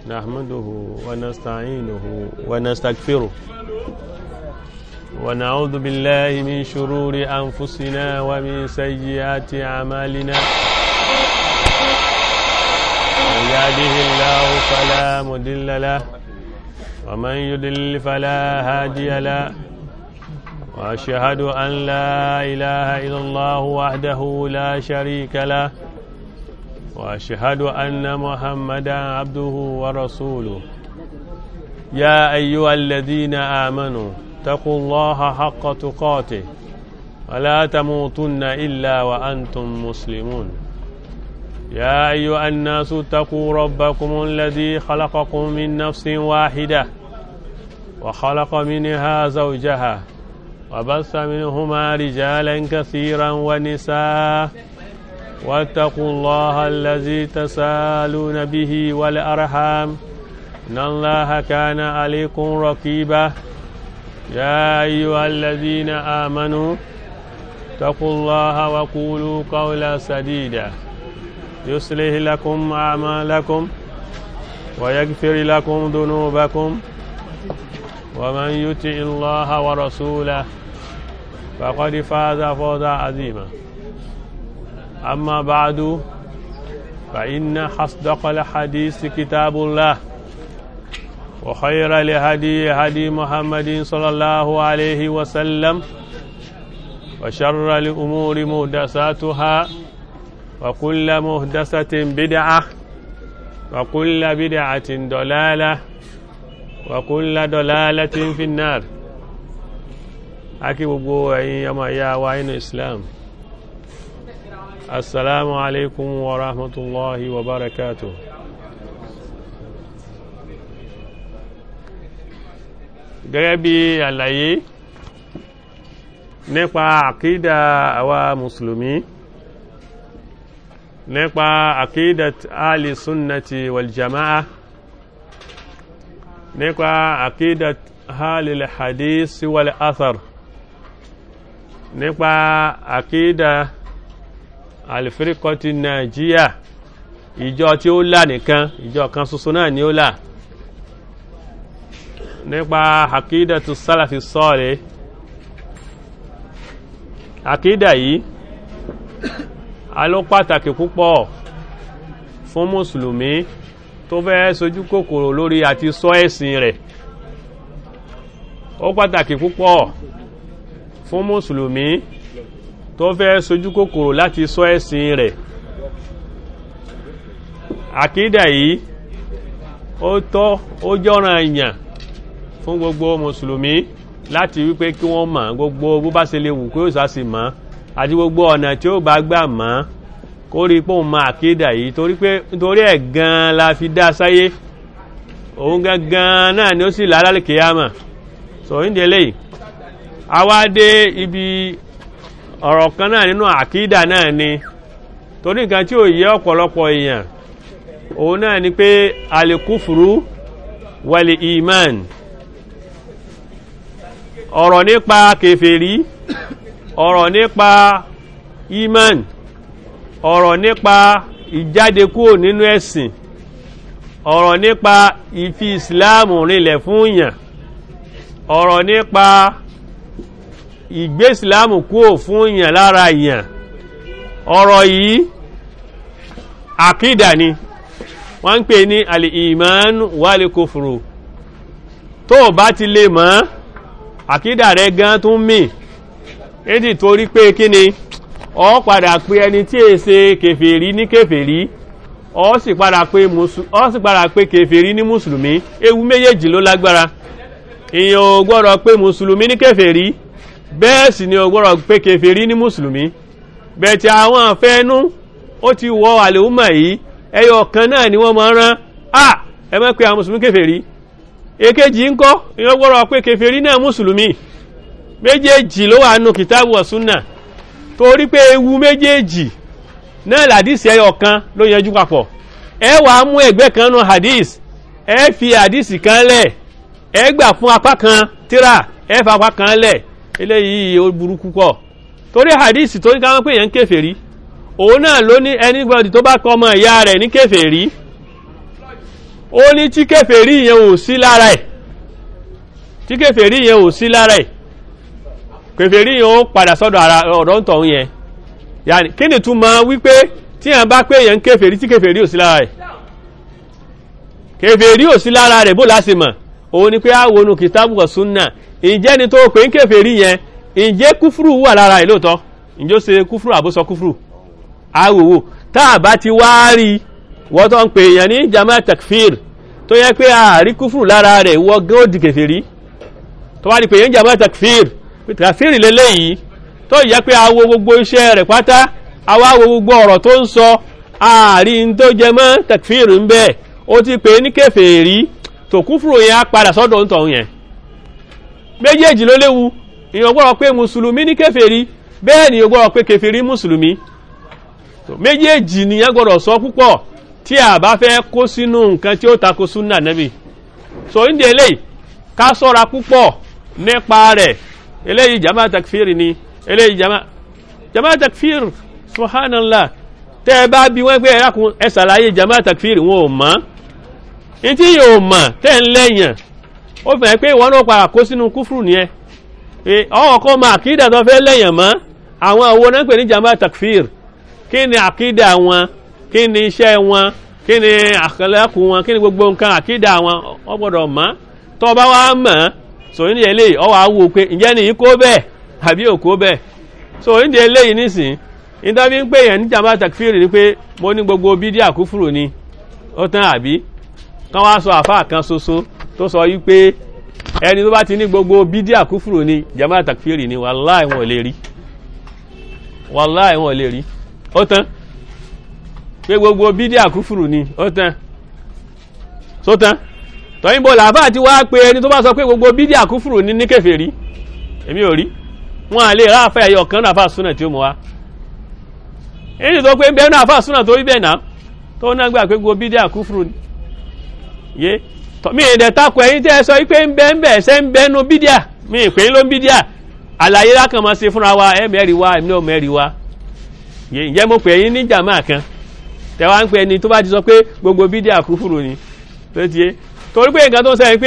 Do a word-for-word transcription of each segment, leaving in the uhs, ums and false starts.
نحمده ونستعينه ونستغفره ونعوذ بالله من شرور أنفسنا ومن سيئات أعمالنا من يهده الله فلا مضل له ومن يضلل فلا هادي له وأشهد أن لا إله إلا الله وحده لا شريك له وأشهد أن محمدا عبده ورسوله يا أيها الذين آمنوا اتقوا الله حق تقاته ولا تموتن إلا وأنتم مسلمون يا أيها الناس اتقوا ربكم الذي خلقكم من نفس واحدة وخلق منها زوجها وبث منهما رجالا كثيرا ونساء واتقوا الله الذي تسالون به والأرحام إن الله كان عليكم رقيبا يا أيها الذين آمنوا اتقوا الله وقولوا قولا سديدا يصلح لكم أعمالكم ويغفر لكم ذنوبكم ومن يطع الله ورسوله فقد فاز فوزا عظيما أما بعد فإن أصدق الحديث كتاب الله وخير الهدي هدي محمد صلى الله عليه وسلم وشر الأمور محدثاتها وكل محدثة بدعة وكل بدعة ضلالة وكل ضلالة في النار أكي بقوا يا يا وين الإسلام السلام عليكم ورحمة الله وبركاته gẹ́gẹ́ bí àlàyé nípa àkídà àwa mùsùlùmí nípa àkídà ahli sunnati wal jama'a nípa àkídà ahli hadith wal athar nípa àkídà alifirikoti Nàìjíríà ìjọ tí ó là nìkan ìjọ kan ṣoṣo náà ni ó là nípa àkídàtu sálàfì sọ́ọ̀lẹ̀ àkídà yìí a ló pàtàkì púpọ̀ fún mùsùlùmí tó fẹ́ sojú kòkòrò lórí àti sọ ẹ̀sìn rẹ̀ ó pàtàkì púpọ̀ fún mùsùlùmí tó fẹ́ sojú kòkòrò láti sọ ẹ̀sìn rẹ̀ àkídà yìí ó tọ́ ó jọ́ràn èèyàn fún gbogbo mùsùlùmí láti wípé kí wọ́n mọ̀ gbogbo bó bá ṣe lè wù kí ó sásì mọ̀ àti gbogbo ọ̀nà tí ó bá gbà mọ̀ kó rí pé òun mọ̀ àkídà yìí torí pé nítorí ẹ̀ gan la fi dá sáyé òun gangan náà ni ó sì lálẹ́ kíyámà so ní délé yìí a wá dé ibi ọ̀rọ̀ kan náà nínú àkídà náà ni torí nǹkan tí ó yẹ ọ̀pọ̀lọpọ̀ èèyàn òun náà ni pé alikufuru wali iman ọ̀rọ̀ nípa kèfèrí ọ̀rọ̀ nípa iman ọ̀rọ̀ nípa ìjáde kúrò nínú ẹ̀sìn ọ̀rọ̀ nípa ìfi ìsìláàmù rinlẹ̀ fún èèyàn ọ̀rọ̀ nípa ìgbé ìsìláàmù kúrò fún èèyàn lára èèyàn ọ̀rọ̀ yìí àkídà ni wọ́n ń pè ní al-iman wal-kufru tó bá ti lè mọ̀ àkídà rẹ̀ gan tún mì èdè torí pé kí ni ọ padà pé ẹni tí è ṣe kèfèrí ní kèfèrí ọ sì padà pé ọ sì padà pé kèfèrí ní mùsùlùmí ewu méjèèjì ló lágbára èèyàn ò gbọ́dọ̀ pé mùsùlùmí ní kèfèrí bẹ́ẹ̀ sì ni ò gbọ́dọ̀ pé kèfèrí ní mùsùlùmí bẹ́ẹ̀ tí àwọn àfẹ́nú ó ti wọ àlèhùmà yìí ẹyọ kan náà ni wọ́n máa rán à ẹ má pé àwọn mùsùlùmí kèfèrí èkejì ń kọ́ èèyàn gbọ́dọ̀ pé kèfèrí náà mùsùlùmí méjèèjì ló wà nù kìtàbù wa súnà torí pé ewu méjèèjì náà làdísì ẹyọ kan ló yanjú papọ̀ ẹ wàá mú ẹgbẹ́ kan nù hadith ẹ fi hadith kan lẹ̀ ẹ gbà fún apá kan tíra ẹ fa apá kan lẹ̀ eléyìí ó burúkú pọ̀ torí hadith tó ní káwọn pé èèyàn ń kèfèrí òun náà ló ní anybody tó bá kọ ọmọ ìyá rẹ̀ ní kèfèrí ó ní tí kèfèrí yẹn ò sí lára ẹ̀ tí kèfèrí yẹn ò sí lára ẹ̀ kèfèrí yẹn ó padà sọ́dọ̀ ara ọ̀dọ̀ ń tọ̀hún yẹn yàní kí ni túmọ̀ wípé tí yẹn bá pé yẹn ń kèfèrí tí kèfèrí ò sí lára ẹ̀ kèfèrí ò sí lára rẹ̀ bó láti mọ̀ òun ni pé àwọn onú kìtàbù wa súnà ìjẹ́ ni tó pé ń kèfèrí yẹn ìjẹ́ kúfúrú wà lára ẹ̀ lóòótọ́ ìjọ́ ṣe kúfúrú àbósọ kúfúrú àwòwò tá a bá ti wá rí wọ́n tó ń pè èèyàn ní jama takfir tó yẹ pé ààrí kúfùrù lára rẹ̀ wọ́n gán ó di kèfèrí tó wá di pè èèyàn jama takfir takfir lélẹ́yìí tó yẹ pé awo gbogbo iṣẹ́ rẹ̀ pátá awo awo gbogbo ọ̀rọ̀ tó ń sọ ààrí tó jẹ mọ́ takfir ń bẹ́ẹ̀ ó ti pè ní kèfèrí tó kúfùrù yẹn á padà sọ́dọ̀ ń tọ̀hún yẹn méjèèjì ló léwu ìyẹn gbọ́dọ̀ pé mùsùlùmí ní kèfèrí bẹ́ẹ̀ ni ìyẹn gbọ́dọ̀ pé kèfèrí mùsùlùmí méjèèjì nìyẹn gbọ́dọ̀ sọ púpọ̀ tí a bá fẹ́ kó sínú nǹkan tí ó tako súnà nẹ́bì so ní eléyìí ká sọ́ra púpọ̀ nípa rẹ̀ eléyìí jama takfir ni eléyìí jama jama takfir subhanallah tẹ́ ẹ bá bí wọ́n gbé ẹ̀rákun ẹ ṣàlàyé jama takfir wọn ò mọ̀ ní tí yóò mọ̀ tẹ́ ń lẹ́yìn ó fẹ́ pé ìwọ́n náà padà kó sínú kúfùrù nìyẹn ọwọ́ kọ́ máa àkídà tó fẹ́ lẹ́yìn mọ́ àwọn àwọn náà pè ní jama takfir kí ni àkídà wọn kí ni iṣẹ́ wọn kí ni àkàlẹ́kù wọn kí ni gbogbo nǹkan àkídà wọn wọ́n gbọ́dọ̀ mọ̀ tó bá wá mọ̀ so ní eléyìí ọwọ́ àwọ̀ pé ǹjẹ́ ni yìí kó bẹ́ẹ̀ àbí ò kó bẹ́ẹ̀ so ní eléyìí nísìn ìdábí ń pè yẹn ní jama takfiri ni pé mo ní gbogbo bídíà kúfùrù ni ó tán àbí kán wá sọ àfáà kan ṣoṣo tó sọ yí pé ẹni tó bá ti ní gbogbo bídíà kúfùrù ni jama takfiri ni wàláì wọn ò lè rí wàláì wọn ò lè rí ó tán pé gbogbo bídíà kúfùrù ni ó tán só tán tọ́yìnbó làbá àti wá pé ẹni tó bá sọ pé gbogbo bídíà kúfùrù ní ní kèfèrí èmi ò rí wọn à lè ráfẹ́ ẹ̀yọ kan náà fà súnà tí ó mọ̀ wá èyí tó pé ń bẹ́ẹ̀ náà fà súnà tó rí bẹ́ẹ̀ náà tó náà gbà pé gbogbo bídíà kúfùrù ni yé mi ìdẹ̀ takò ẹ̀yìn tẹ́ ẹ sọ pé ń bẹ́ẹ̀ ń bẹ́ẹ̀ ṣẹ́ ń bẹ́ẹ̀ nu bídíà mi ìpè ló ń bídíà àlàyé lákàn máa ṣe fúnra wa ẹ̀ mẹ́rin wa ẹ̀mí náà mẹ́rin wa yé ǹjẹ́ mo pè ẹ̀yìn ní jàmáà kan tẹwàá ń pè ẹni tó bá ti sọ pé gbogbo bídíà kúfùrù ni tó ti yé torí pé nǹkan tó ń sẹ́yìn pé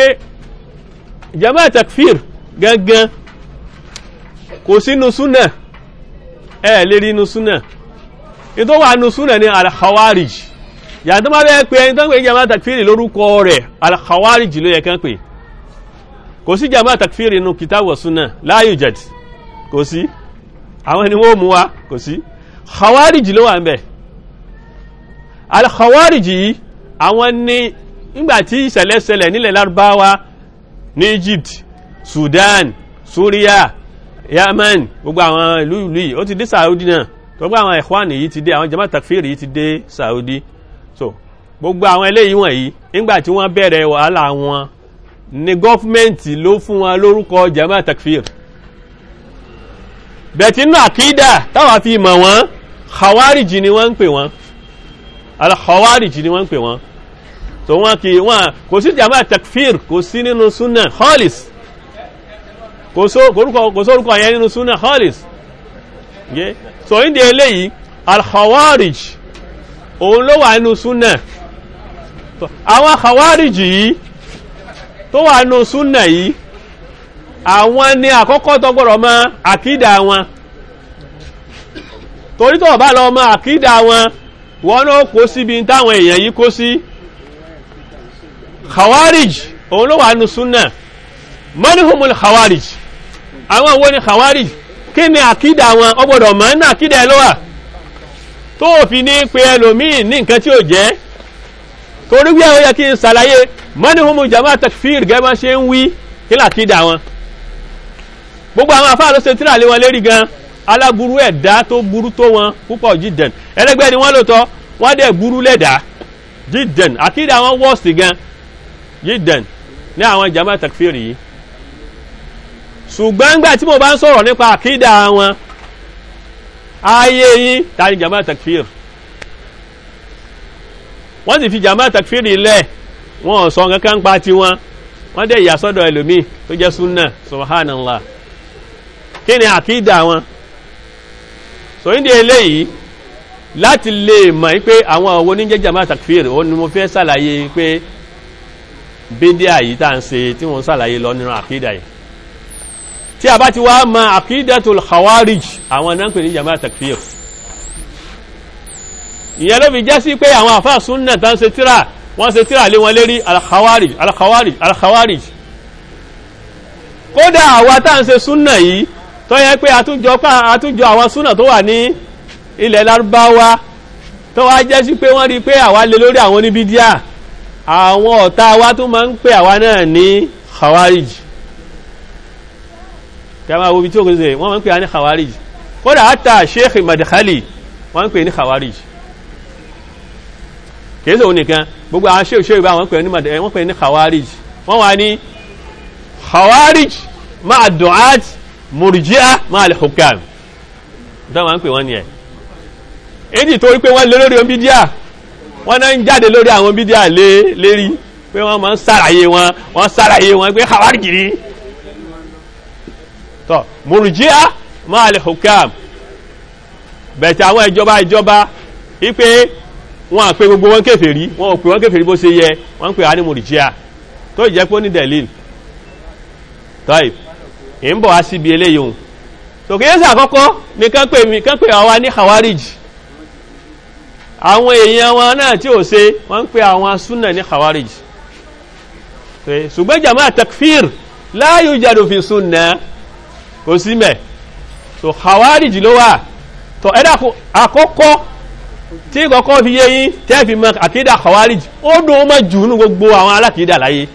jama takfir gangan kò sínú súnà ẹ lè rí inú súnà ní tó wà nínú súnà ní al-khawarij yàtọ̀ máa bẹ́ẹ̀ pé ẹni tó ń pè jama takfir lórúkọ rẹ̀ al-khawarij ló yẹ kán pè kò sí jama takfir nínú kitabu wa súnà la yujad kò sí àwọn ẹni wọ́n mú wa kò sí khawarij ló wà ń bẹ̀ al-khawarij yìí àwọn ní nígbàtí ìṣẹ̀lẹ̀ ṣẹlẹ̀ nílẹ̀ lárúbáwá ní Egypt Sudan Syria Yemen gbogbo àwọn ìlú ìlú yìí ó ti dé Saudi náà gbogbo àwọn ikhwan yìí ti dé àwọn jama takfir yìí ti dé Saudi so gbogbo àwọn eléyìí wọ̀nyí nígbàtí wọ́n bẹ̀rẹ̀ wàhálà wọn ní gọ́fúmẹ́ntì ló fún wọn lórúkọ jama takfir bẹ̀tí nínú àkídà táwa fi mọ̀ wọ́n khawarij ni wọ́n ń pè wọ́n al-khawarij ni wọ́n ń pè wọ́n so wọ́n kì wọ́n kò sí jama takfir kò sí nínú súnà khalis kò sórúkọ yẹn nínú súnà khalis yeah. so ní eléyìí al-khawarij òun ló wà nínú súnà àwọn khawarij yìí tó wà nínú súnà yìí àwọn ni àkọ́kọ́ tó gbọ́dọ̀ mọ̀ àkídà wọn torí tó bá lọ mọ̀ àkídà wọn wọ́n náà kó síbi táwọn èèyàn yìí kó sí khawarij òun ló wà nínú súnà manhumul khawarij àwọn wo ni khawarij kí ni àkídà wọn ó gbọ́dọ̀ mọ̀ ní àkídà ẹ̀ ló wà tó fi ní pé ẹlòmíì ní nǹkan tí ó jẹ́ torí wí àwọn yẹ kí n ṣàlàyé manhumul jama takfir gẹ́gbọ́n ṣe ń wí kí ni àkídà wọn gbogbo àwọn afáà ló ṣe tíra lé wọn lérí gan aláburú ẹ̀dá tó burú tó wọn púpọ̀ jíden ẹlẹ́gbẹ́ ni wọ́n lò tọ́ wọ́n dẹ̀ burú lẹ́dà jíden àkídà wọn wọ́ọ̀sì gan jíden ní àwọn jama takfir yìí ṣùgbọ́n gbà tí mo bá ń sọ̀rọ̀ nípa àkídà wọn ayé yìí tàbí jama takfir wọ́n sì fi jama takfir ilẹ̀ wọ́n sọ kankan pa ti wọn wọ́n dẹ̀ ìyàsọ́dọ̀ ẹlòmíì tó jẹ́ súnà subhanallah kí ni àkídà wọn so ní eléyìí láti lè mọ̀ pé àwọn owó ní jẹ́ jama takfir ó ní mo fẹ́ ṣàlàyé pé bídíà yìí tá ń ṣe tí wọ́n sàlàyé lọ nínú àkídà yìí tí a bá ti wá ma àkídàtul khawarij àwọn náà ń pè ní jama'a takfir ìyẹn ló fi jẹ́ sí pé àwọn àfáà súnnà tán ṣe tíra wọ́n ṣe tíra lé wọn lérí al-khawarij al-khawarij al-khawarij kódà àwa tá ń ṣe súnnà yìí tó yẹ pé àtúnjọ àtúnjọ àwọn súnnà tó wà ní ilẹ̀ Lárúbáwá tó wá jẹ́ sí pé wọ́n rí pé àwa lè lórí àwọn oníbídíà àwọn ọ̀tá wa tó máa ń pè àwa náà ní khawarij kama wo bí tí ó gbé wọ́n máa ń pè á ní khawarij kódà àtà Sheikh Madkhali wọ́n ń pè ní khawarij kìí sọ nìkan gbogbo àwọn Sheikh Sheikh bá wọ́n pè ní wọ́n pè ní khawarij wọ́n wá ní khawarij ma'a du'at murji'a ma'a al-hukam tó wọ́n ń pè wọ́n ní ẹ̀ èdè tó rí pé wọ́n lé lórí ohun bídíà wọ́n náà ń jáde lórí àwọn bídíà lé lérí pé wọ́n máa ń sàràyé wọn wọ́n sàràyé wọn pé khawarij ní tọ́ murji'a ma'a al-hukam bẹ̀tẹ̀ àwọn ìjọba ìjọba wípé wọ́n àpé gbogbo wọn kèfèrí wọ́n ò pè wọ́n kèfèrí bó ṣe yẹ wọ́n ń pè á ní murji'a tó ìjẹ́ pé ó ní delil tọ́ì ń bọ̀ wá síbi eléyìí ohun tó kìí sà àkọ́kọ́ ní kán pè mí kán pè àwa ní khawarij àwọn èèyàn wọn náà tí ò ṣe wọ́n ń pè àwọn súnà ní khawarij ṣùgbọ́n jama'a takfir la yujadu fi súnà kò sí mẹ́ so khawarij ló wà tó ẹ̀dà àkọ́kọ́ tí kọ́kọ́ fi yé yín tẹ́ fi mọ̀ àkídà khawarij ó dùn ó mọ̀ jù ní gbogbo àwọn alákìídà láyé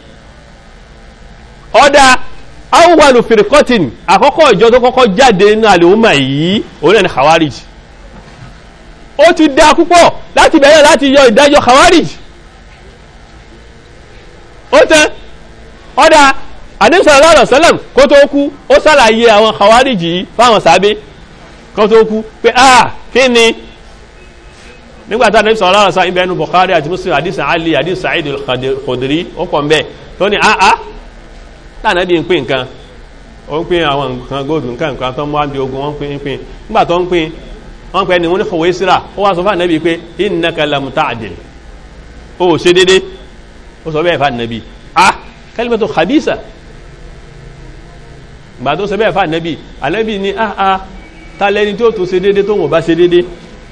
ọ̀dà awwalu firqatin àkọ́kọ́ ìjọ tó kọ́kọ́ jáde ní àlùmọ̀ yìí òun ní khawarij ó ti dá púpọ̀ láti bẹ̀rẹ̀ láti yọ ìdájọ́ khawarij ó tẹ́ ọ̀dà Ànábì sallallahu alaihi wasallam kó tó kú ó sàlàyé àwọn khawarij yìí fáwọn sàábé kó tó kú pé ah kí ni nígbàtà Ànábì sallallahu alaihi wasallam ibẹ̀nu Bukhari àti Muslim hadith Ali hadith Sa'id al-Khudri ó pọ̀ mbẹ́ tó ní àá tánàbí ń pín nǹkan ó ń pín àwọn nǹkan góòdù nǹkan nǹkan tó mọ́ àbí ogun wọ́n pín pín nígbà tó ń pín wọ́n pẹ́ ni wọ́n ní Khuwaysira ó wá sọ fún Ànábì pé innaka lam ta'dil ó ṣe dédé ó sọ bẹ́ẹ̀ fún Ànábì ah kalimatu khabisa gbà tó ṣe bẹ́ẹ̀ fún Ànábì Ànábì ní ah ah tálẹ́ni tí ó tó ṣe dédé tó wọ́n bá ṣe dédé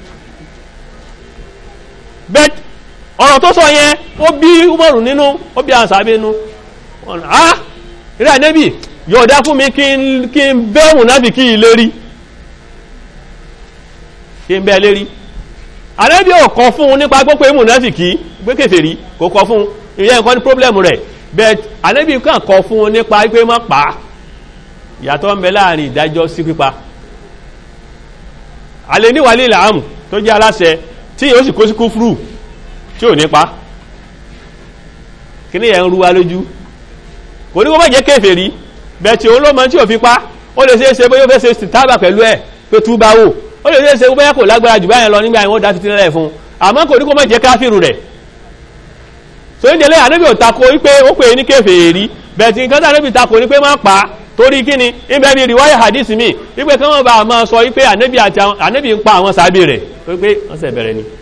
bẹ́ẹ̀ ọ̀rọ̀ tó sọ yẹn ó bí Umaru nínú ó bí àwọn sàábé nínú ọ̀nà ah ìrẹ́ Ànábì yọ̀ọ̀dá fún mi kí n bẹ́ mùnáfìkí ìlérí kí n bẹ́ lérí Ànábì ò kọ fún un nípa gbọ́pẹ́ mùnáfìkí gbé kèfèrí kò kọ fún ìyẹn nǹkan ní pọ́blẹ́mù rẹ̀ bẹ́ẹ̀ Ànábì kàn kọ fún un nípa pé má pa ìyàtọ̀ ń bẹ láàrin ìdájọ́ sí pípa alẹ́ níwàlẹ́ ìlàámù tó jẹ́ aláṣẹ tí yóò sì kó sí kúfúrú tí ò nípa kí ní ẹ̀ ń rúwa lójú kò ní kó má jẹ́ kèfèrí bẹ́ẹ̀ tí òun ló mọ tí ò fi pa ó lè ṣeéṣe bóyá ó fẹ́ ṣe tábà pẹ̀lú ẹ̀ pé túbá wò ó lè ṣeéṣe bóyá kò lágbára jù báyẹn lọ nígbà yẹn wọ́n dá títí lẹ́lẹ̀ fún àmọ́ kò ní kó má jẹ́ káfíìrù rẹ̀ so ní ilé Ànábì ò tako wípé ó pè ní kèfèrí bẹ́ẹ̀ tí nǹkan tí Ànábì tako ní pé má pa torí kí ni ibẹ̀ ni riwaya hadith mi wípé kí wọ́n bá máa sọ wípé Ànábì àti Ànábì ń pa àwọn sàábì rẹ̀ wípé wọ́n sẹ̀ bẹ̀rẹ̀ ni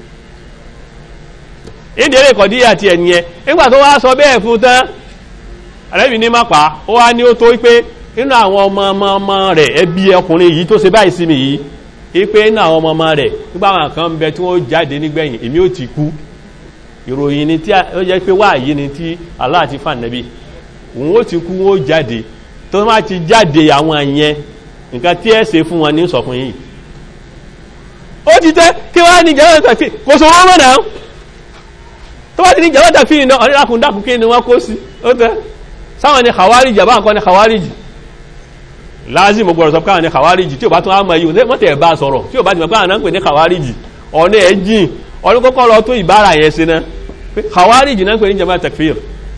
ìdílé kọ̀dí àti ẹ̀nìyẹn nígbà tó wá sọ bẹ́ẹ̀ fún tán Ànábì ní má pa ó wá ní ó tó wípé nínú àwọn ọmọ ọmọ ọmọ rẹ̀ ẹbí ọkùnrin yìí tó ṣe báyìí sí mi yìí wípé nínú àwọn ọmọ ọmọ rẹ̀ nígbà àwọn kan ń bẹ tí wọ́n jáde nígbẹ̀yìn èmi ò ti kú ìròyìn ni tí ó jẹ́ pé wá yìí ni tí Allah ti fà Ànábì òun ó ti kú wọ́n jáde tó má ti jáde àwọn yẹn nǹkan tí ẹ ṣe fún wọn ní sọ fún yìí ó ti tẹ́ kí wọ́n á ní jẹ́ tàfí kò sọ wọ́n mọ̀nà tó wá ti ní jẹ́ tàfí iná ọ̀rẹ́dàkùn dákùn kí ni wọ́n kó sí ó tẹ́ sáwọn ni khawarij àbá nǹkan ni khawarij láàzí mo gbọ́rọ̀ sọ káwọn ni khawarij tí ò bá tún á mọ̀ yìí mọ́tẹ̀ bá sọ̀rọ̀ tí ò bá ti mọ̀ pé àwọn pè ní khawarij ọ̀nà ẹ̀ jìn ọdún kọ́kọ́ lọ tó ìbára yẹn sí náà khawarij náà pè ní jama takfir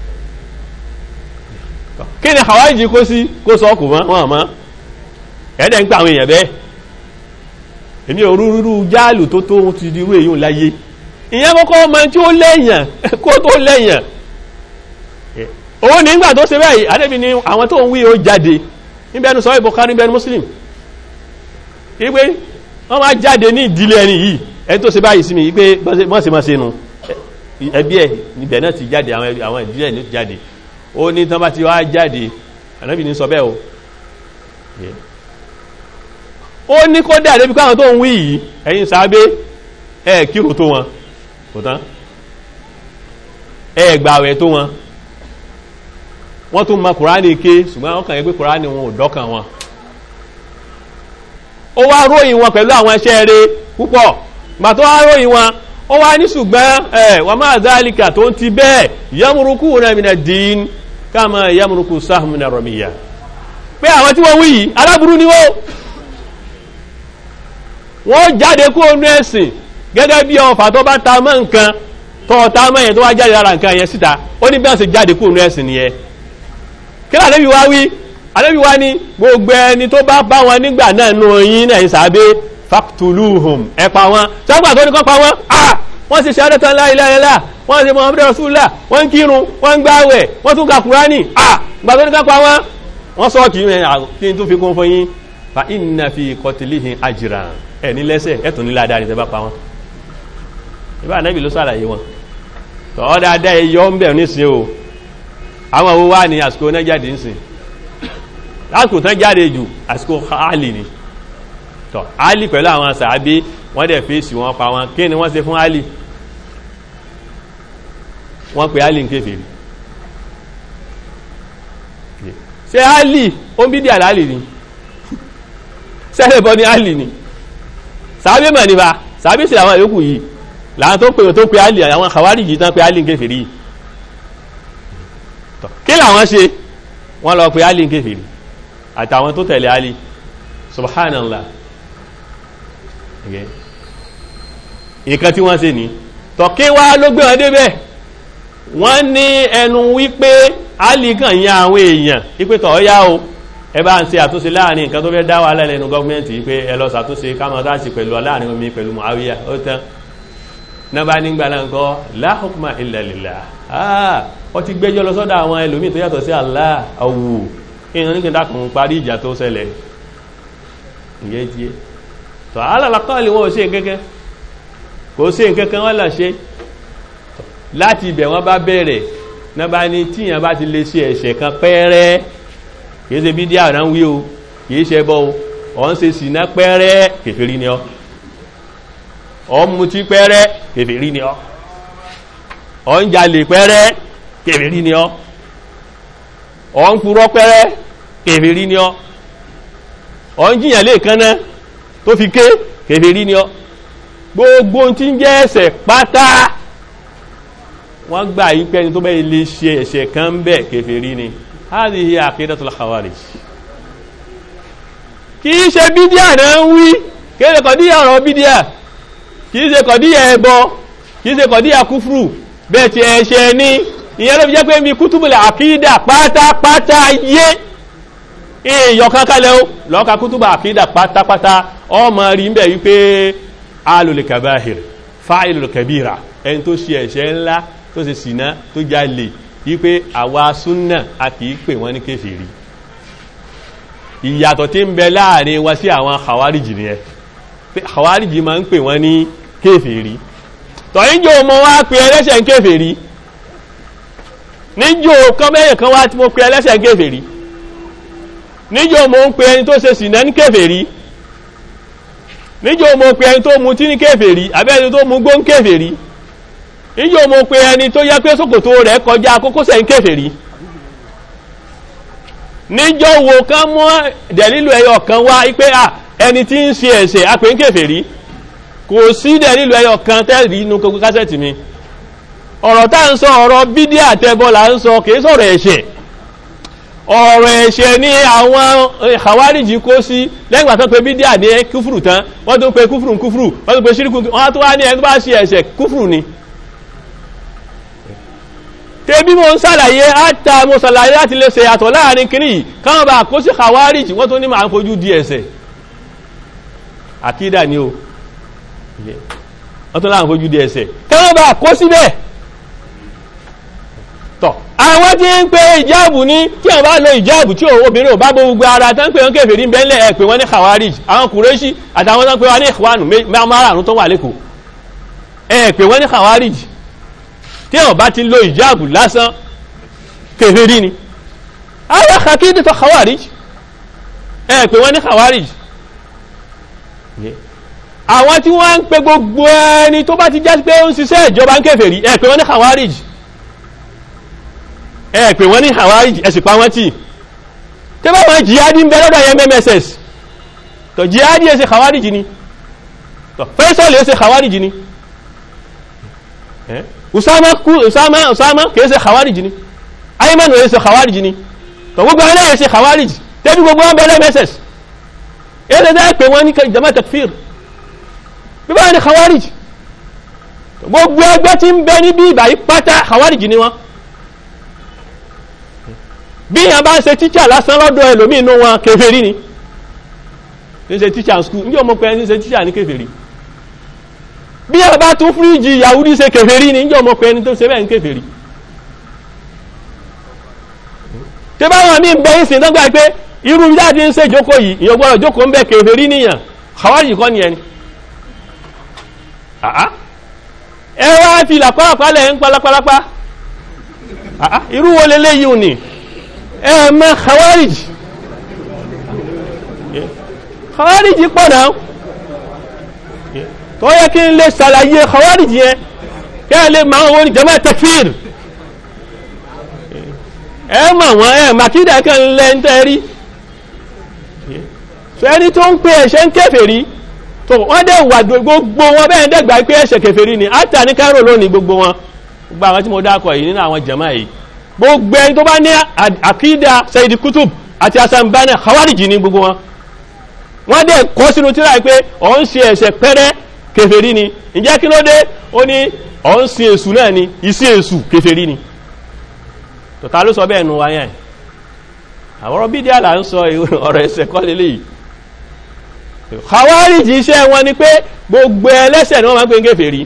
kí ni khawarij kó sí kó sọ ọkù wọn àmọ́ ẹ̀ẹ́dẹ̀ ń pa àwọn èèyàn bẹ́ẹ̀ èmi òrúurú jáàlù tó tó ti di irú èyí láyé ìyẹn kọ́kọ́ ọmọ tí ó lẹ́yìn kó tó lẹ́yìn òun nígbà tó ṣe báyìí Ànábì ní àwọn tó ń wí ó jáde níbẹ̀nu sọ Bukhari níbẹ̀nu Muslim wípé wọ́n máa jáde ní ìdílé ẹni yìí ẹni tó ṣe báyìí sí mi wípé wọ́n sì máa ṣe nù ẹbí ẹ̀ níbẹ̀ náà ti jáde àwọn ìdílé ní jáde ó ní tán bá ti wá jáde ànábì ní sọ bẹ́ẹ̀ o ó ní kó dà débi káwọn tó ń wí yìí ẹ̀yin sàábé ẹ̀ kírò tó wọn kò tán ẹ̀ gbàwẹ̀ tó wọn wọ́n tún mọ kùránì ké ṣùgbọ́n wọ́n kàn yẹ pé kùránì wọn ò dọ́kàn wọn ó wá ròyìn wọn pẹ̀lú àwọn iṣẹ́ rere púpọ̀ gbà tó wá ròyìn wọn ó wá ní ṣùgbọ́n ẹ̀ wọ́n máa dhalika tó ń ti bẹ́ẹ̀ yamurukuna mina din kama yamuruku sahmu mina ramiya pé àwọn tí wọ́n wí yìí aláburú ni wọ́n wọ́n jáde kó onú ẹ̀sìn gẹ́gẹ́ bí ọfà tó bá ta mọ́ nǹkan tó ta mọ́ yẹn tó wá jáde lára nǹkan yẹn síta ó ní bí wọ́n ṣe jáde kó onú ẹ̀sìn nìyẹn kí ló ànábì wá wí ànábì wá ní gbogbo ẹni tó bá bá wọn nígbà náà nù yín náà ìsàbẹ̀ faqtuluhum ẹ pa wọn sọ́gbà tó ní kọ́ pa wọn ah wọ́n ṣe shahadatan la ilaha illallah wọ́n ṣe muhammadu rasulullah wọ́n kírun wọ́n gbáwẹ̀ wọ́n tún ka kùránì ah gbà tó ní kọ́ pa wọn wọ́n sọ kì í tó fi kún fún yín fa inna fi qatlihim ajran ẹ̀ ní lẹ́sẹ̀ ẹ̀ tún ní ládàá ní tẹ́ bá pa wọn ìbá ànábì ló sàlàyé wọn tọ́ dáadáa ẹ yọ ń bẹ̀rù nísìnyí o àwọn owó wà ní àsìkò náà jáde nísìn lásìkò tán jáde jù àsìkò Ali ni tọ́ Ali pẹ̀lú àwọn sàábé wọ́n dẹ̀ fèsì wọn pa wọn kí ni wọ́n ṣe fún Ali wọ́n pe Ali ń kèfèrí ṣe Ali ó ń bí díà lálì ni sẹ́lẹ̀bọ́ ni Ali ni sàábé mọ̀ nípa sàábé sí àwọn yòókù yìí láwọn tó pè tó pe Ali àwọn Khawarij yìí tán pe Ali ń kèfèrí yìí kí làwọn ṣe wọ́n lọ pe Ali ń kèfèrí àtàwọn tó tẹ̀lé Ali subhanallah ìkan tí wọ́n ṣe ní tọ̀kí wá ló gbé wọn débẹ̀ wọ́n ní ẹnu wípé Ali kàn yá àwọn èèyàn wípé tọ̀ yá o ẹ bá ń ṣe àtúnṣe láàrin nǹkan tó fẹ́ dá wà lẹ́nu gọ́ọ̀mẹ́ntì wípé ẹ lọ ṣàtúnṣe kámọ́tàṣì pẹ̀lú láàrin omi pẹ̀lú Muawiya ó tán náà bá nígbà náà kọ́ la hukma illa lillah ah ó ti gbẹ́jọ́ lọ sọ́dọ̀ àwọn ẹlòmíì tó yàtọ̀ sí Allah àwù ìyẹn ní kí n dákùn parí ìjà tó ṣẹlẹ̀ ìyẹn tí tọ́ alàlàkọ́ lè wọ́n ò ṣe nkẹ́kẹ́ kò ṣe nkẹ́kẹ́ wọ́n là ṣe láti ibẹ̀ wọ́n bá bẹ̀rẹ̀ náà bá ní tíyàn bá ti lè ṣe ẹ̀ṣẹ̀ kan pẹ́rẹ́ kìí ṣe bídíà náà wí o kìí ṣe bọ́ o ọ̀ ń ṣe sìná pẹ́rẹ́ kèfèrí ni ọ́ ọ̀ ń mutí pẹ́rẹ́ kèfèrí ni ọ́ ọ̀ ń jalè pẹ́rẹ́ kèfèrí ni ọ́ ọ̀ ń purọ́ pẹ́rẹ́ kèfèrí ni ọ́ ọ̀ ń jiyàn lè kánná tó fi ké kèfèrí ni ọ́ gbogbo tí ń jẹ́ ẹ̀ṣẹ̀ pátá wọ́n gbà yí pé ẹni tó bẹ́ẹ̀ lè ṣe ẹ̀ṣẹ̀ kan bẹ́ẹ̀ kèfèrí ni hadhihi aqidatul khawarij kìí ṣe bídíà náà ń wí kìí ṣe kọ̀díyà ọ̀rọ̀ bídíà kìí ṣe kọ̀díyà ẹbọ kìí ṣe kọ̀díyà kúfùrù bẹ́ẹ̀ ti ẹ̀ṣẹ̀ ní ìyẹn ló fi jẹ́ pé mi kútùbùlẹ̀ àkídà pátápátá yé èèyàn kankanlẹ̀ ó lọ́ka kútùbù àkídà pátápátá ọmọ rí ń bẹ̀ wípé alul kabahir fa'ilul kabira ẹni tó ṣe ẹ̀ṣẹ̀ ńlá tó ṣe sìná tó jalè wípé àwa súnnà a kìí pè wọ́n ní kéfèrí ìyàtọ̀ tí ń bẹ láàrin wa sí àwọn Khawariji nìyẹn pé Khawariji máa ń pè wọ́n ní kéfèrí tọ̀yíjò mọ́ wá pé ẹlẹ́ṣẹ̀ ń kéfèrí níjò kan mẹ́yìn kan wá tí mo pé ẹlẹ́ṣẹ̀ ń kéfèrí níjò mo ń pè ẹni tó ṣe sìná ní kéfèrí níjò mo pè ẹni tó mutí ní kéfèrí àbẹ́ ẹni tó mu gbó ń kéfèrí níjò mo pè ẹni tó yẹ pé ṣòkòtò rẹ̀ kọjá kókósẹ̀ ń kéfèrí níjọ́ wo kán mọ́ dẹ̀lílù ẹyọ kan wá ipé à ẹni tí ń ṣe ẹ̀ṣẹ̀ a pè ń kéfèrí kò sí dẹ̀lílù ẹyọ kan tẹ́rì inú kókó kásẹ̀tì mi ọ̀rọ̀ tá ń sọ ọ̀rọ̀ bídíà tẹ́bọ́ là ń sọ kìí sọ̀rọ̀ ẹ̀ṣẹ̀ ọ̀rọ̀ ẹ̀ṣẹ̀ ní àwọn Khawariji kó sí lẹ́gbàá tán pé bídíà ní kúfùrù tán wọ́n tó pé kúfùrù kúfùrù wọ́n tó pé ṣíríkù wọ́n tó wá ní ẹni tó bá ṣe ẹ̀ṣẹ̀ kúfùrù ni tẹ́bí mo ń sàlàyé àtà mo sàlàyé láti lè ṣe àtọ̀ láàrin kìrí yìí káwọn bá kó sí Khawarij wọ́n tó ní máa ń fojú di ẹ̀ṣẹ̀ àkídà ni o wọ́n tó láàrín fojú di ẹ̀ṣẹ̀ káwọn bá kó síbẹ̀ tọ̀ àwọn tí ń pè ìjáàbù ní tí wọ́n bá lo ìjáàbù tí obìnrin ò bá bó gbogbo ara tán pé wọ́n kèfèrí bẹ́ẹ̀lẹ̀ ẹ̀ pé wọ́n ní Khawarij àwọn Kùrẹ́ṣì àtàwọn tán pé wọ́n ní Ikhwanu márùn-ún tó wà lẹ́kọ̀ọ́ ẹ̀ pé wọ́n ní Khawarij tí ó bá ti lo ìjáàbù lásán kèfèrí ni àwọn àkídà tó khawarij ẹ pé wọ́n ní khawarij àwọn tí wọ́n ń pe gbogbo ẹni tó bá ti jẹ́ pé ó ń ṣiṣẹ́ ìjọba ń kèfèrí ẹ pé wọ́n ní khawarij ẹ pé wọ́n ní khawarij ẹ sì pa wọ́n tì tí bá wọn jihadi ń bẹ lọ́dọ̀ yẹn M M S S tó jihadi ẹ ṣe khawarij ni tó Faisal ẹ ṣe khawarij ni Usama kú Usama Usama kìí ṣe khawarij ni Ayman ẹ ṣe khawarij ni tó gbogbo ẹlẹ́ ẹ ṣe khawarij tẹ́bí gbogbo wọn bẹ lọ́ M M S S ẹ lè dá pé wọ́n ní jama takfir bí bá ní khawarij gbogbo ẹgbẹ́ tí ń bẹ níbi ìbàyí pátá khawarij ni wọ́n bí yàn bá ń ṣe tíṣà lásán lọ́dọ̀ ẹlòmí inú wọn kèfèrí ni ní ṣe tíṣà skúl ní ọmọ pẹ̀lú ní ṣe tíṣà ní kèfèrí bí yàn bá tún fríjì Yahudi ṣe kèfèrí ni ní ọmọ pẹ̀lú tó ṣe bẹ́ẹ̀ ní kèfèrí tí bá wọn mí ń bẹ ìsìn dọ́gba pé irú jáde ń ṣe jókòó yìí ìyàn gbọ́dọ̀ jókòó ń bẹ kèfèrí níyàn khawarij kọ́ nìyẹn ẹ wá fi làpálápá lẹ̀ ń palápálápá irú wo leléyìí ò ní ẹ mọ́ khawarij khawarij pọ̀ náà tó yẹ kí n lè ṣàlàyé khawarij yẹn kí a lè máa wọ́n ní jama takfir ẹ mọ̀ wọ́n ẹ màkídà kan lẹ́ ń tẹ́rí fẹ́ni tó ń pè ẹ̀ṣẹ́ ń kèfèrí tó wọ́n dẹ̀ wà gbogbo wọn bẹ́ẹ̀ dẹ̀gbà pé ẹ̀ṣẹ̀ kèfèrí ni àtà ní Cairo lónìí gbogbo wọn gbogbo àwọn tí mo dákọ̀ yìí nínú àwọn jama yìí gbogbo ẹni tó bá ní àkídà Sayyid Qutb àti Hassan Banna khawarij ní gbogbo wọn wọ́n dẹ̀ kọ́ sínú tíra pé ó ń ṣe ẹ̀ṣẹ̀ pẹ́rẹ́ kèfèrí ni ǹjẹ́ kí ló dé ó ní ó ń sin èṣù náà ni isi èṣù kèfèrí ni tọ́ta ló sọ bẹ́ẹ̀ nu wáyà àwọ̀rọ̀ bídíà là ń sọ ọ̀rọ̀ ẹ̀ṣẹ̀ kọ́ lélẹ̀ yìí khawarij iṣẹ́ wọn ni pé gbogbo ẹlẹ́ṣẹ̀ ni wọ́n máa ń pè ń kèfèrí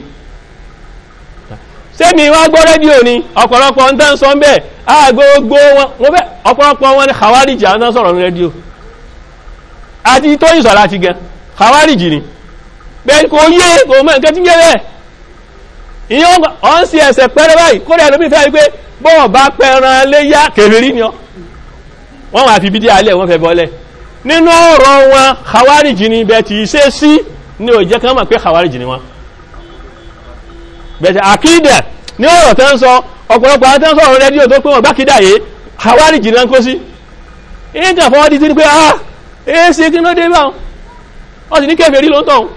sẹ́mi wá gbọ́ rédíò ni ọ̀pọ̀lọpọ̀ ń tán sọ ń bẹ́ẹ̀ àgbogbo wọn bẹ́ ọ̀pọ̀lọpọ̀ wọn ni khawarij àwọn tán sọ̀rọ̀ ní rédíò àti tó ìsọ̀rọ̀ àti gan khawarij ni bẹ́ẹ̀ kò yé kò mọ́ nǹkan tí ń jẹ́ bẹ́ẹ̀ ìyẹn ọ̀n sí ẹsẹ̀ pẹ́rẹ́ báyìí kó rẹ̀ lómi fẹ́ wípé bọ́ọ̀ bá pẹran léyá kèfèrí ni ọ wọ́n wà fi bídí alẹ́ wọ́n fẹ́ bọ́lẹ̀ nínú ọ̀rọ̀ wọn khawarij ni bẹ́ẹ̀ tí ṣe sí ní ó jẹ́ kan mọ̀ pé khawarij ni wọn bẹ̀tẹ̀ àkídà ní ọ̀rọ̀ tẹ́ ń sọ ọ̀pọ̀lọpọ̀ àwọn tẹ́ ń sọ ọ̀rọ̀ rédíò tó pé wọ́n bá kídà yé khawarij ní kó sí èyí tẹ́ fọwọ́ di tí ní pé ah èé sí kí ló dé bá ọ sì ní kèfèrí ló ń tọ̀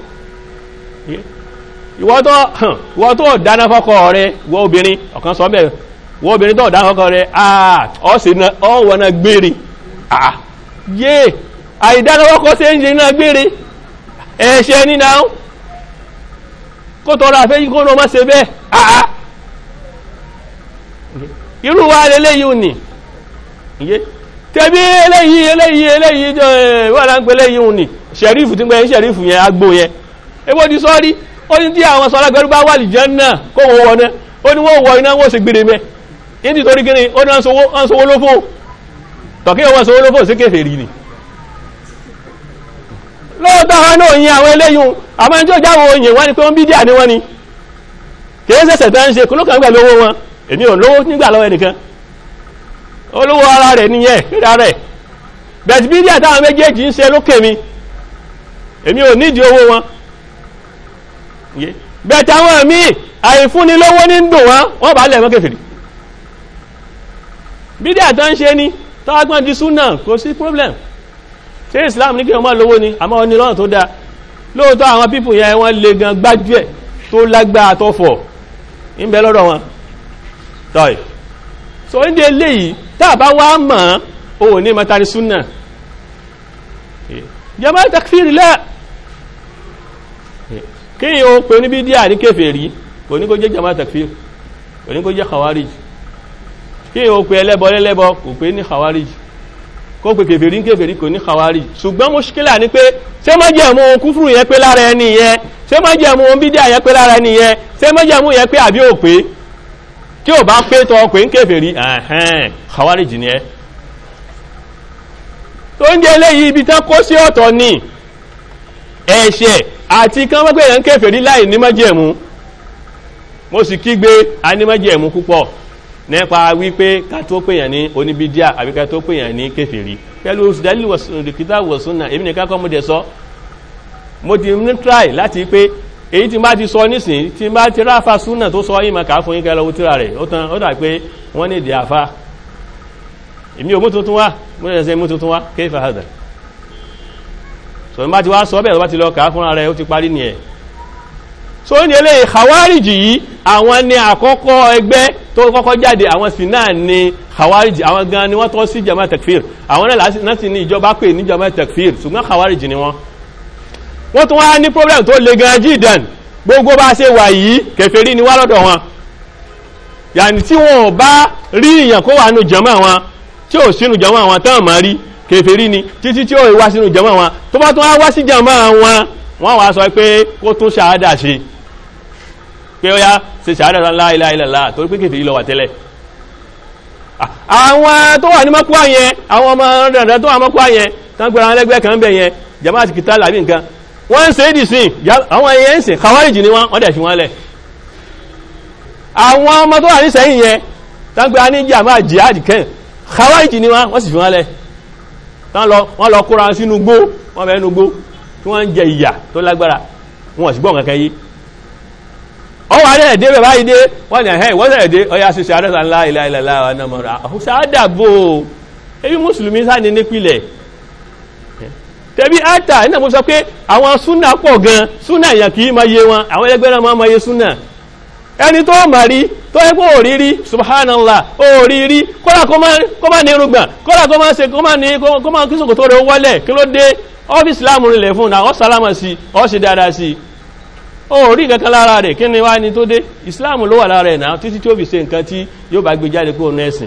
ìwọ tó dáná fọ́kọ rẹ wọ obìnrin ọ̀kan sọ bẹ́ẹ̀ wọ obìnrin tó dáná fọ́kọ rẹ ah ọ sì ná ọ wọ náà gbére ah yé àìdáná fọ́kọ sí ń ṣe náà gbére ẹ̀ṣẹ̀ ní náà kó tọrọ àfẹ́ yìí kó náà má ṣe bẹ́ẹ̀ àá irú wa eléyìí ò ní tẹ́bí eléyìí eléyìí eléyìí wọ́n lá ń pẹ́ eléyìí ò ní ṣẹ̀rífù tí pẹ́ ṣẹ̀rífù yẹn agbó yẹn ebó ti sọ́rí ó ní tí àwọn sọ́lágbẹ́rú bá wà lìjẹ́ náà kó wọ́n wọ́n náà ó ní wọ́n wọ iná wọ́n sì gbére mẹ́ ní torí gíní ó ní wọ́n sowó lófò tọ̀kí wọ́n sowó lófò sí kèfèrí ni lóòótọ́ àwọn náà yin àwọn eléyìn àmọ́ tí ó jáwọ́ òyìn wọ́n ni pé wọ́n bídíà ní wọ́n ni kìí ṣẹ̀ṣẹ̀ tẹ́ ń ṣe kúlókàn gbà lówó wọn èmi ò lówó nígbà lọ́wọ́ ẹnìkan olówó ara rẹ̀ níyẹn pẹ́dà rẹ̀ bẹ̀t bídíà táwọn méjèèjì ń ṣe lókè mi èmi ò nídìí owó wọn bẹ̀t àwọn míì àìfúnni lówó ní dùn wọn wọ́n bá lẹ̀ mọ́ kèfèrí bídíà tán ń ṣe ní tọ́wọ́gbọ́n di súnà kò sí problem ṣe Islam ní kí ọmọ lówó ni àmọ́ ọ ní lọ́nà tó dáa lóòótọ́ àwọn pípù yẹn wọ́n lè gan gbájú ẹ̀ tó lágbára tó fọ̀ ń bẹ lọ́dọ̀ wọn tọ́ì so ń dé léyìí tàbá wá mọ̀ ó ní mọ́tàrí súnà jama takfiri lẹ́ kí ni o pè ní bídíà ní kèfèrí kò ní kó jẹ́ jama takfiri kò ní kó jẹ́ khawarij kí ni o pè ẹlẹ́bọ lẹ́lẹ́bọ kò pè ní khawarij kó pè kèfèrí ń kèfèrí kò ní khawarij ṣùgbọ́n mushkila ní pé ṣé má jẹ́ mú kúfùrù yẹn pé lára ẹni yẹn ṣé má jẹ́ mú bídíà yẹn pé lára ẹni yẹn ṣé má jẹ́ mú yẹn pé àbí ò pé tí ò bá pé tọ́ pé ń kèfèrí ẹ̀hẹ́n khawarij ni ẹ tó ń jẹ́ léyìí ibi tán kó sí ọ̀tọ̀ ní ẹ̀ṣẹ̀ àti kán mọ́ pé yẹn ń kèfèrí láì ní má jẹ́ mú mo sì kígbe anímọ́jẹ̀mú púpọ̀ nípa wípé ká tó pèyàn ní oníbídíà àbí ká tó pèyàn ní kèfèrí pẹ̀lú dalil kitabu wa sunna èmi nìkan kọ́ mo dẹ̀ sọ mo ti ní try láti pé èyí tí bá ti sọ nísìn tí bá ti ráfa súnà tó sọ yìí ma kà fún yín kẹlọ tíra rẹ̀ ó tán ó dà pé wọ́n ní ìdí àfá èmi ò mú tuntun wá mú ẹ̀sẹ̀ mú tuntun wá kéfà hàdà so ní bá ti wá sọ bẹ́ẹ̀ tó bá ti lọ kà fúnra rẹ̀ ó ti parí nìyẹn so ní eléyìí khawariji yìí àwọn ní àkọ́kọ́ ẹgbẹ́ tó kọ́kọ́ jáde àwọn sì náà ní khawariji àwọn gan ni wọ́n tọ́ sí jama takfir àwọn náà sì ní ìjọba pè ní jama takfir ṣùgbọ́n khawariji ni wọ́n wọ́n tún wá ní problem tó le gan jíìdàn gbogbo bá ṣe wà yìí kèfèrí ni wá lọ́dọ̀ wọn yàní tí wọ́n bá rí ìyàn kó wà nù jama wọn tí ò sínú jama wọn tán ma rí kèfèrí ni títí tí ó wá sínú jama wọn tó bá tún wá sí jama wọn wọ́n wá sọ pé kó tún ṣàádà ṣe pé ó yá ṣe ṣàádà la ilaha illallah torí pé kèfèrí ló wà tẹ́lẹ̀ àwọn tó wà ní mọ́kúwá yẹn àwọn ọmọ rẹ̀ tó wà mọ́kúwá yẹn tán gbẹ̀rẹ̀ lẹ́gbẹ̀ẹ́ kan bẹ̀ yẹn jama àti kìtà làbí nǹkan wọ́n ń ṣe é dì sí àwọn ẹyẹ ń sìn khawariji ni wọ́n wọ́n dẹ̀ fi wọ́n lẹ̀ àwọn ọmọ tó wà ní sẹ́yìn yẹn tágbé ní jàmá jihadi kẹ́ khawariji ni wọ́n wọ́n sì fi wọ́n lẹ̀ wọ́n lọ kóra sínú gbó wọ́n bẹ̀ nú gbó tí wọ́n ń jẹ ìyà tó lágbára wọ́n sì gbọ́ nǹkan yìí ọwọ́ adé ẹ̀dẹ́ bẹ̀ báyìí dé wọ́n ní ẹ̀hẹ́ ìwọ́sẹ̀ ẹ̀dẹ́ ọya ṣe ṣàádọ́ta ńlá ilá ilẹ̀ láwà náà mọ̀ra ṣàádàbò ebi mùsùlùmí sáà ní nípìlẹ̀ tẹ̀bí àtà iná mo sọ pé àwọn súnà pọ̀ gan súnà èyàn kìí ma yé wọn àwọn ẹgbẹ́ náà ma yé súnà ẹni tó mà rí tó ẹgbẹ́ òrírí subhanallah òrírí kọ́lá kó má ní irúgbà kọ́lá kó má ṣe kó má ní kó má kíṣòkò tó rẹ̀ wọlẹ̀ kí ló dé ọ́fíìsì láàmù rinlẹ̀ fún náà ọ́ sálámà sí ọ́ ṣe dáadáa sí orí kankan lára rẹ̀ kí ni wá ní tó dé ìsìláàmù ló wà lára ẹ̀ náà títí tí ó fi ṣe nǹkan tí yóò bá gbé jáde kó nẹ́ẹ̀sìn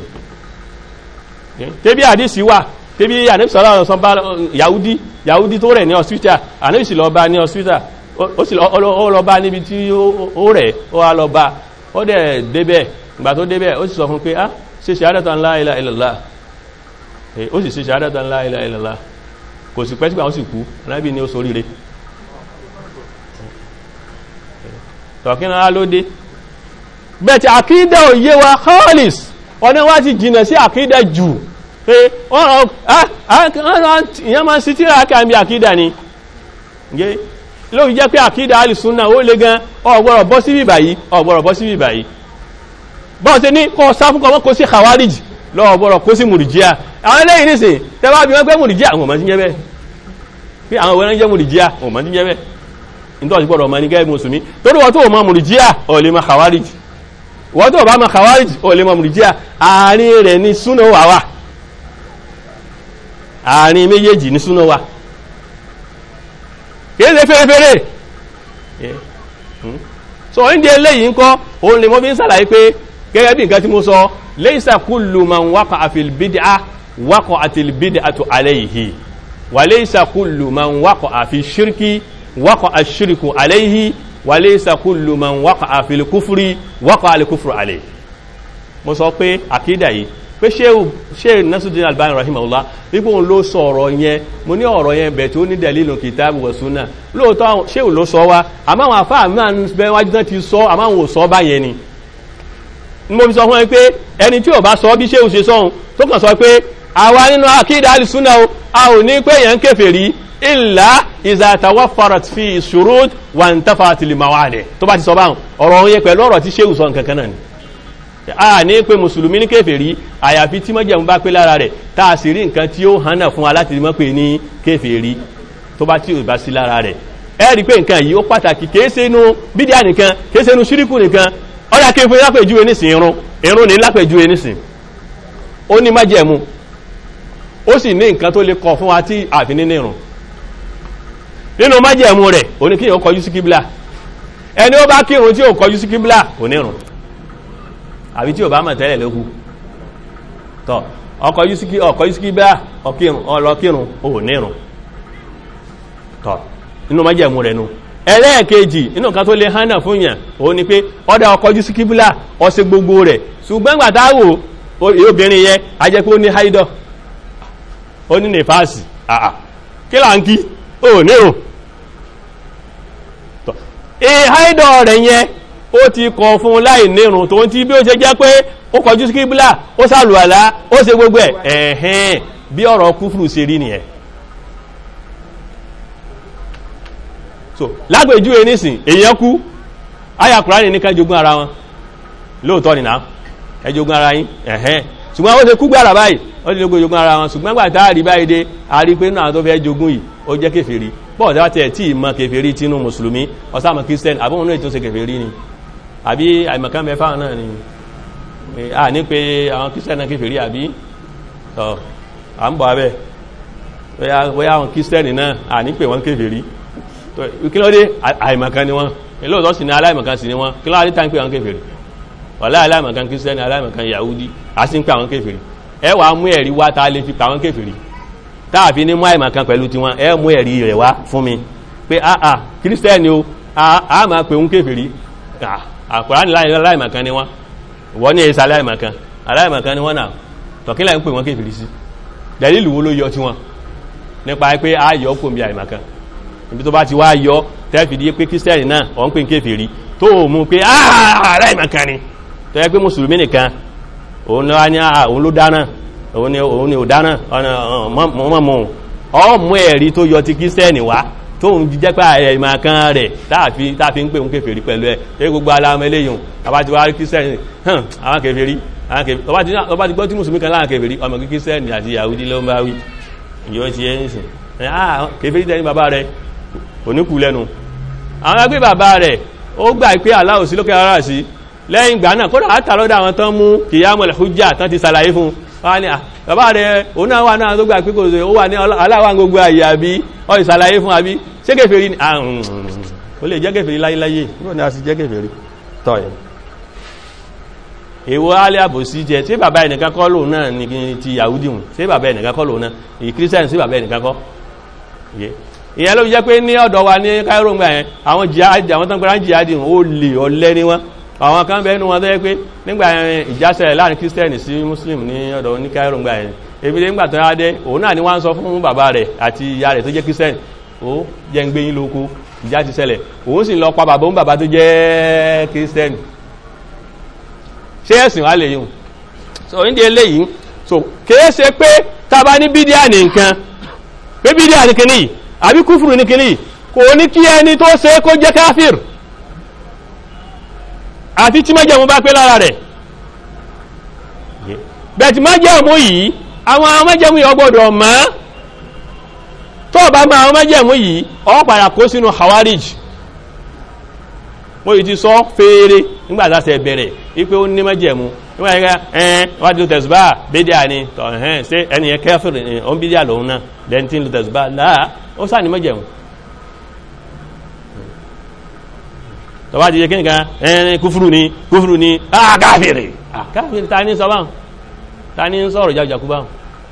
tẹ́bí àdìsí wà tẹ́bí àníbìsọ́lá ọ̀sán bá yahudi yahudi tó rẹ̀ ní hospital àníbìsí lọ bá ní hospital ó sì lọ bá níbi tí ó rẹ̀ ó wá lọ bá ó dẹ̀ débẹ̀ ìgbà tó débẹ̀ ó sì sọ fún pé ah ṣe ṣahadatan la ilaha illallah ó sì ṣe ṣahadatan la ilaha illallah kò sì pẹ́ sígbà ó sì kú anábì ní ó soríire tọ̀kínà lóde bẹ́ẹ̀ tí àkídà òye wa khalis ọ̀nà wá ti jìnà sí àkídà jù pé ọ̀rọ̀ ìyẹn máa sí tíra kàmí àkídà ni ló fi jẹ́ pé àkídà alìsúnnà ó lé gan ọ̀gbọ̀rọ̀ bọ́ sí bíbà yìí ọ̀gbọ̀rọ̀ bọ́ sí bíbà yìí bọ́n ṣe ní kọ́ sáfúnkọ́ wọ́n kó sí khawarij lọ́ọ̀gbọ̀rọ̀ kó sí mùrìjíà àwọn eléyìí nìsìn tẹ́wàá bí wọ́n pẹ́ mùrìjíà àwọn ọmọ tí jẹ́ bẹ́ẹ̀ pé àwọn òwúrẹ́ jẹ́ mùrìjíà àwọn ọmọ tí jẹ́ bẹ́ẹ̀ nítorí gbọ́dọ̀ ọmọ ní gẹ́gẹ́ mùsùlùmí torí wọ́n tó mọ mùrìjíà ó lè mọ khawarij wọ́n tó bá mọ khawarij ó lè mọ mùrìjíà àárín rẹ̀ ní súnà wà wà àárín méjèèjì ní súnà wà kìí ṣe fẹ́rẹ́fẹ́rẹ́ so ní eléyìí ń kọ́ òun lè mọ́ bí ń sàlàyé pé gẹ́gẹ́ bí nǹkan tí mo sọ laysa kullu man waqa'a fil bid'ah waqa'atil bid'atu alayhi wa laysa kullu man waqa'a fi shirki waqa'a ash-shirku alayhi wa laysa kullu man waqa'a fil kufri waqa'a al-kufru alayhi mo sọ pé àkídà yìí pé ṣe Nasruddin Albani rahimahullah wípé òun ló sọ ọ̀rọ̀ yẹn mo ní ọ̀rọ̀ yẹn bẹ̀ tó ní dalilu kitabu wa sunnah lóòótọ́ ṣé ò ló sọ wá àmọ́ àwọn àfáà máa ń bẹ wájú náà ti sọ àmọ́ àwọn ò sọ báyẹn ni mo fi sọ fún ẹ pé ẹni tí ò bá sọ bí ṣé ò ṣe sọ́hun tó kàn sọ pé àwa nínú àkídà al-sunnah o a ò ní pé yẹn kèfèrí illa iza tawaffarat fi shurut wa intafat al-mawani tó bá ti sọ báhùn ọ̀rọ̀ yẹn pẹ̀lú ọ̀rọ̀ tí ṣé ò sọ nǹkan kan náà ni a ní pé mùsùlùmí ní kèfèrí àyàfi tí májẹ̀mú bá pé lára rẹ̀ tá a sì rí nǹkan tí ó hànà fún aláti mọ́ pé ní kèfèrí tó bá tí ò bá sí lára rẹ̀ ẹ rí pé nǹkan yìí ó pàtàkì kéése inú bídíà nìkan kéése inú ṣíríkù nìkan ọ̀dà kéfì lápẹ̀júwe nísìn irun irun ní lápẹ̀júwe nísìn ó ní májẹ̀mú ó sì ní nǹkan tó lè kọ fún wa tí àfi nínú irun nínú májẹ̀mú rẹ̀ ó ní kíyàn kọjú sí kíbílà ẹni ó bá kírun tí ò kọjú sí kíbílà kò ní irun àbí tí ò bá mọ̀ tẹ́lẹ̀ lókù tọ́ ọkọ̀ yúsíkí bá ọlọ́kírun ò nírun tọ́ inú májẹ̀mú rẹ̀ nù ẹlẹ́ẹ̀kejì inú kan tó lè hánà fún yàn ó ní pé ọdá ọkọ̀ yúsíkí bílá ọsẹ gbogbo rẹ̀ ṣùgbọ́n gbàtàwò obìnrin yẹn a jẹ́ pé ó ní haidọ̀ ó ní nìfàásì àà kí là ń kí ó nírun tọ́ ẹ haidọ̀ rẹ̀ yẹn ó ti kọ̀ fún láì nírun tó ń tí bí ó ṣe jẹ́ pé ó kọjú sí kíbílà ó sàlùwàlá ó ṣe gbogbo ẹ̀ ẹ̀hẹ́n bí ọ̀rọ̀ kúfùrù ṣe rí nìyẹn. so lágbèjúwe nísìn èèyàn kú àyà Kùránì ní ká jogún ara wọn lóòótọ́ nìna ẹ jogún ara yín ẹ̀hẹ́n ṣùgbọ́n ó ṣe kú gbára báyìí ó ti lógo jogún ara wọn ṣùgbọ́n gbà tá a rí báyìí dé a rí pé náà tó fẹ́ jogún yìí ó jẹ́ kèfèrí bọ́ọ̀ dá tẹ̀ tí ìmọ̀ kèfèrí tínú mùsùlùmí ọ̀sàmọ̀ kírísítẹ́nì àbọ̀n náà tó ṣe kèfèrí ni àbí àìmọ̀kan mẹ́fà náà ni a ní pé àwọn kírísítẹ́nì náà kèfèrí àbí tọ́ à ń bọ̀ abẹ́ bóyá àwọn kírísítẹ́nì náà a ní pé wọ́n kèfèrí kí ló dé àìmọ̀kan ni wọ́n lóòótọ́ sì ní aláìmọ̀kan sì ni wọ́n kí ló dé tá ń pè àwọn kèfèrí wàlá aláìmọ̀kan kírísítẹ́nì aláìmọ̀kan yahudi a sì ń pè àwọn kèfèrí ẹ wàá mú ẹ̀rí wá tá a lè fi pè àwọn kèfèrí táàfi ní mú àìmọ̀kan pẹ̀lú tiwọn ẹ mú ẹ̀rí rẹ̀ wá fún mi pé àà kírísítẹ́nì o a máa pè ń kèfèrí Kùránì aláìmọ̀kan ni wọ́n wọ́n ní èsà aláìmọ̀kan aláìmọ̀kan ni wọ́n náà tọ̀kílẹ̀ ń pè wọ́n kèfèrí sí dẹ̀lílù wo ló yọ tí wọ́n nípa pé a yọ kò bí àìmọ̀kan ibi tó bá ti wá yọ tẹ́fì di pé kírísítẹ́nì náà wọ́n pè ń kèfèrí tó mú pé aláìmọ̀kan ni tó yẹ pé mùsùlùmí nìkan òun ló dáná òun ni òun ni ò dáná mọ́mọ́ ọmọ ẹ̀rí tó yọ ti kírísítẹ́nì wá tó ń jíjẹ́ pé àìmọ̀ kan rẹ̀ táàfi táàfi ń pè ń kèfèrí pẹ̀lú ẹ̀ ẹ gbogbo aláàmọ́ eléyìn àbá ti wá rí kírísítẹ́nì hàn àwọn kèfèrí ọba ti gbọ́ tí mùsùlùmí kan láwọn kèfèrí ọmọ kírísítẹ́nì àti Yahudi ló ń bá wí ìyọ́ ti ẹ́ nìsìn kèfèrí tẹ́ ní bàbá rẹ̀ oníkù lẹ́nu àwọn agbé bàbá rẹ̀ ó gbà pé Allah sí lókè ara sí lẹ́yìn ìgbà náà kódà látàlọ́dà àwọn tán mú Qiyamul Hujjah tán ti ṣàlàyé fún wọ́n ní bàbá rẹ̀ òun náà wà náà tó gbà pé kò sí ó wà ní aláwà gbogbo àyè àbí ọ ìsàlàyé fún àbí ṣé kèfèrí ní àrùn ó lè jẹ́ kèfèrí láyéláyé yóò ní a sì jẹ́ kèfèrí tọ́yẹ̀ èwo alẹ́ àbòsí jẹ ṣé bàbá ẹnìkan kọ́ lòun náà ní ti Yahudi hùn ṣé bàbá ẹnìkan kọ́ lòun náà èyí kírísítẹ́nì sí bàbá ẹnìkan kọ́ ìyẹn ló fi jẹ́ pé ní ọ̀dọ̀ wa ní Cairo ńgbà yẹn àwọn jihadi àwọn tó ń pẹ́ra jihadi hùn ó lè ọ̀lẹ́ ní wọn àwọn kan bẹ́ẹ̀ ní wọn tó yẹ pé nígbà ìjásẹ̀ láàrin kírísítẹ́nì sí muslim ní ọ̀dọ̀ ní Cairo ńgbà yẹn ebi dé ńgbà tó yá dé òun náà ni wọ́n ń sọ fún bàbá rẹ̀ àti ìyá rẹ̀ tó jẹ́ kírísítẹ́nì ó jẹ́ ń gbé yín lóko ìjà ti ṣẹlẹ̀ òun sì lọ pa bàbá òun bàbá tó jẹ́ kírísítẹ́nì ṣé ẹ̀sìn wà lè yùn so ní eléyìí so kìí ṣe pé tábà ní bídíà ní nǹkan pé bídíà ní kíní àbí kúfùrù ní kíní kò ní kí ẹni tó ṣe kó jẹ́ káfíìr àti tí májẹ̀mú bá pé lára rẹ̀ bẹ̀tì májẹ̀mú yìí àwọn májẹ̀mú yìí ọgbọ́dọ̀ mọ́ tó bá mọ́ àwọn májẹ̀mú yìí ó padà kó sínú hawarij mo yìí ti sọ fèrè nígbàtàṣẹ bẹ̀rẹ̀ ipé ó ní májẹ̀mú nígbàtàṣẹ ẹn wádìí tẹ̀sùbá bídíà ni tọ̀ ẹ̀hẹ́n sí ẹniyàn kẹfìrì ọ̀n bídíà lòun náà lẹ́ntín tẹ̀sùbá láà ó sáà ní májẹ̀mú tọba ti yẹ kí nìkan ẹni kúfùrù ní kúfùrù ní ah káfìrì ah káfìrì ta ní sọ báhùn ta ní sọ̀rọ̀ jájákú báhùn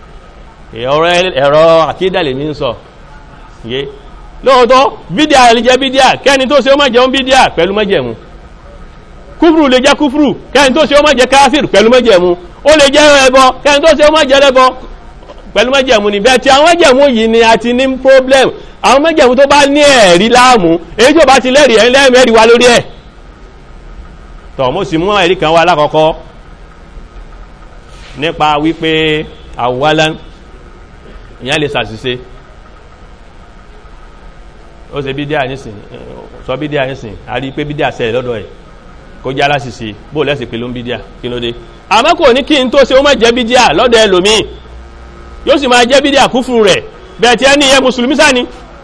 ẹ̀rọ àkídàlẹ̀ ní sọ yé lóòótọ́ bídíà lè jẹ́ bídíà kẹ́ni tó ṣe ó má jẹun bídíà pẹ̀lú májẹ̀mú kúfùrù lè jẹ́ kúfùrù kẹ́ni tó ṣe ó má jẹ́ káfìrì pẹ̀lú májẹ̀mú ó lè jẹ́ ẹbọ kẹ́ni tó ṣe ó má jẹ́ ẹbọ pẹ̀lú májẹ̀mú ni bẹ́ẹ̀ tí àwọn májẹ̀mú yìí ni a ti ní problem àwọn májẹ̀mú tó bá ní ẹ̀rí láàmú èyí tó bá ti lẹ́rìí ẹ̀ lẹ́rìí wá lórí ẹ̀ tọ̀ mo sì mú ẹ̀rí kan wá lákọ̀ọ́kọ́ nípa wípé àwọ̀wálá ìyẹn lè ṣàṣìṣe ó ṣe bídíà nísìn sọ bídíà nísìn a rí pé bídíà ṣẹlẹ̀ lọ́dọ̀ ẹ̀ kó jẹ́ aláṣìṣe bó lẹ́sìn pé ló ń bídíà kí ló dé àmọ́ kò ní kí n tó ṣe ó má jẹ́ bídíà lọ́dọ̀ ẹlòmíì yóò sì máa jẹ́ bídíà kúfùrù rẹ̀ bẹ́ẹ̀ tí ẹni ìyẹn mùsùlùmí sáni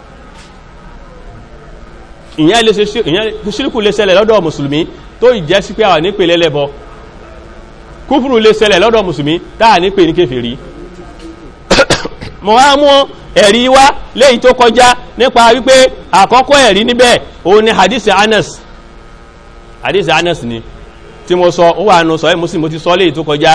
ìyẹn lè ṣe ṣírkù lè ṣẹlẹ̀ lọ́dọ̀ mùsùlùmí tó ìjẹ́ sí pé àwọn nípe lẹ́lẹ́bọ kúfùrù lè ṣẹlẹ̀ lọ́dọ̀ mùsùlùmí táà nípe ní kèfèrí mọ̀ wá mú ẹ̀rí wá léyìí tó kọjá nípa wípé àkọ́kọ́ ẹ̀rí níbẹ̀ òun ni hadith Anas hadith Anas ni tí mo sọ ó wà nù sọ ẹ́ Muslim mo ti sọ léyìí tó kọjá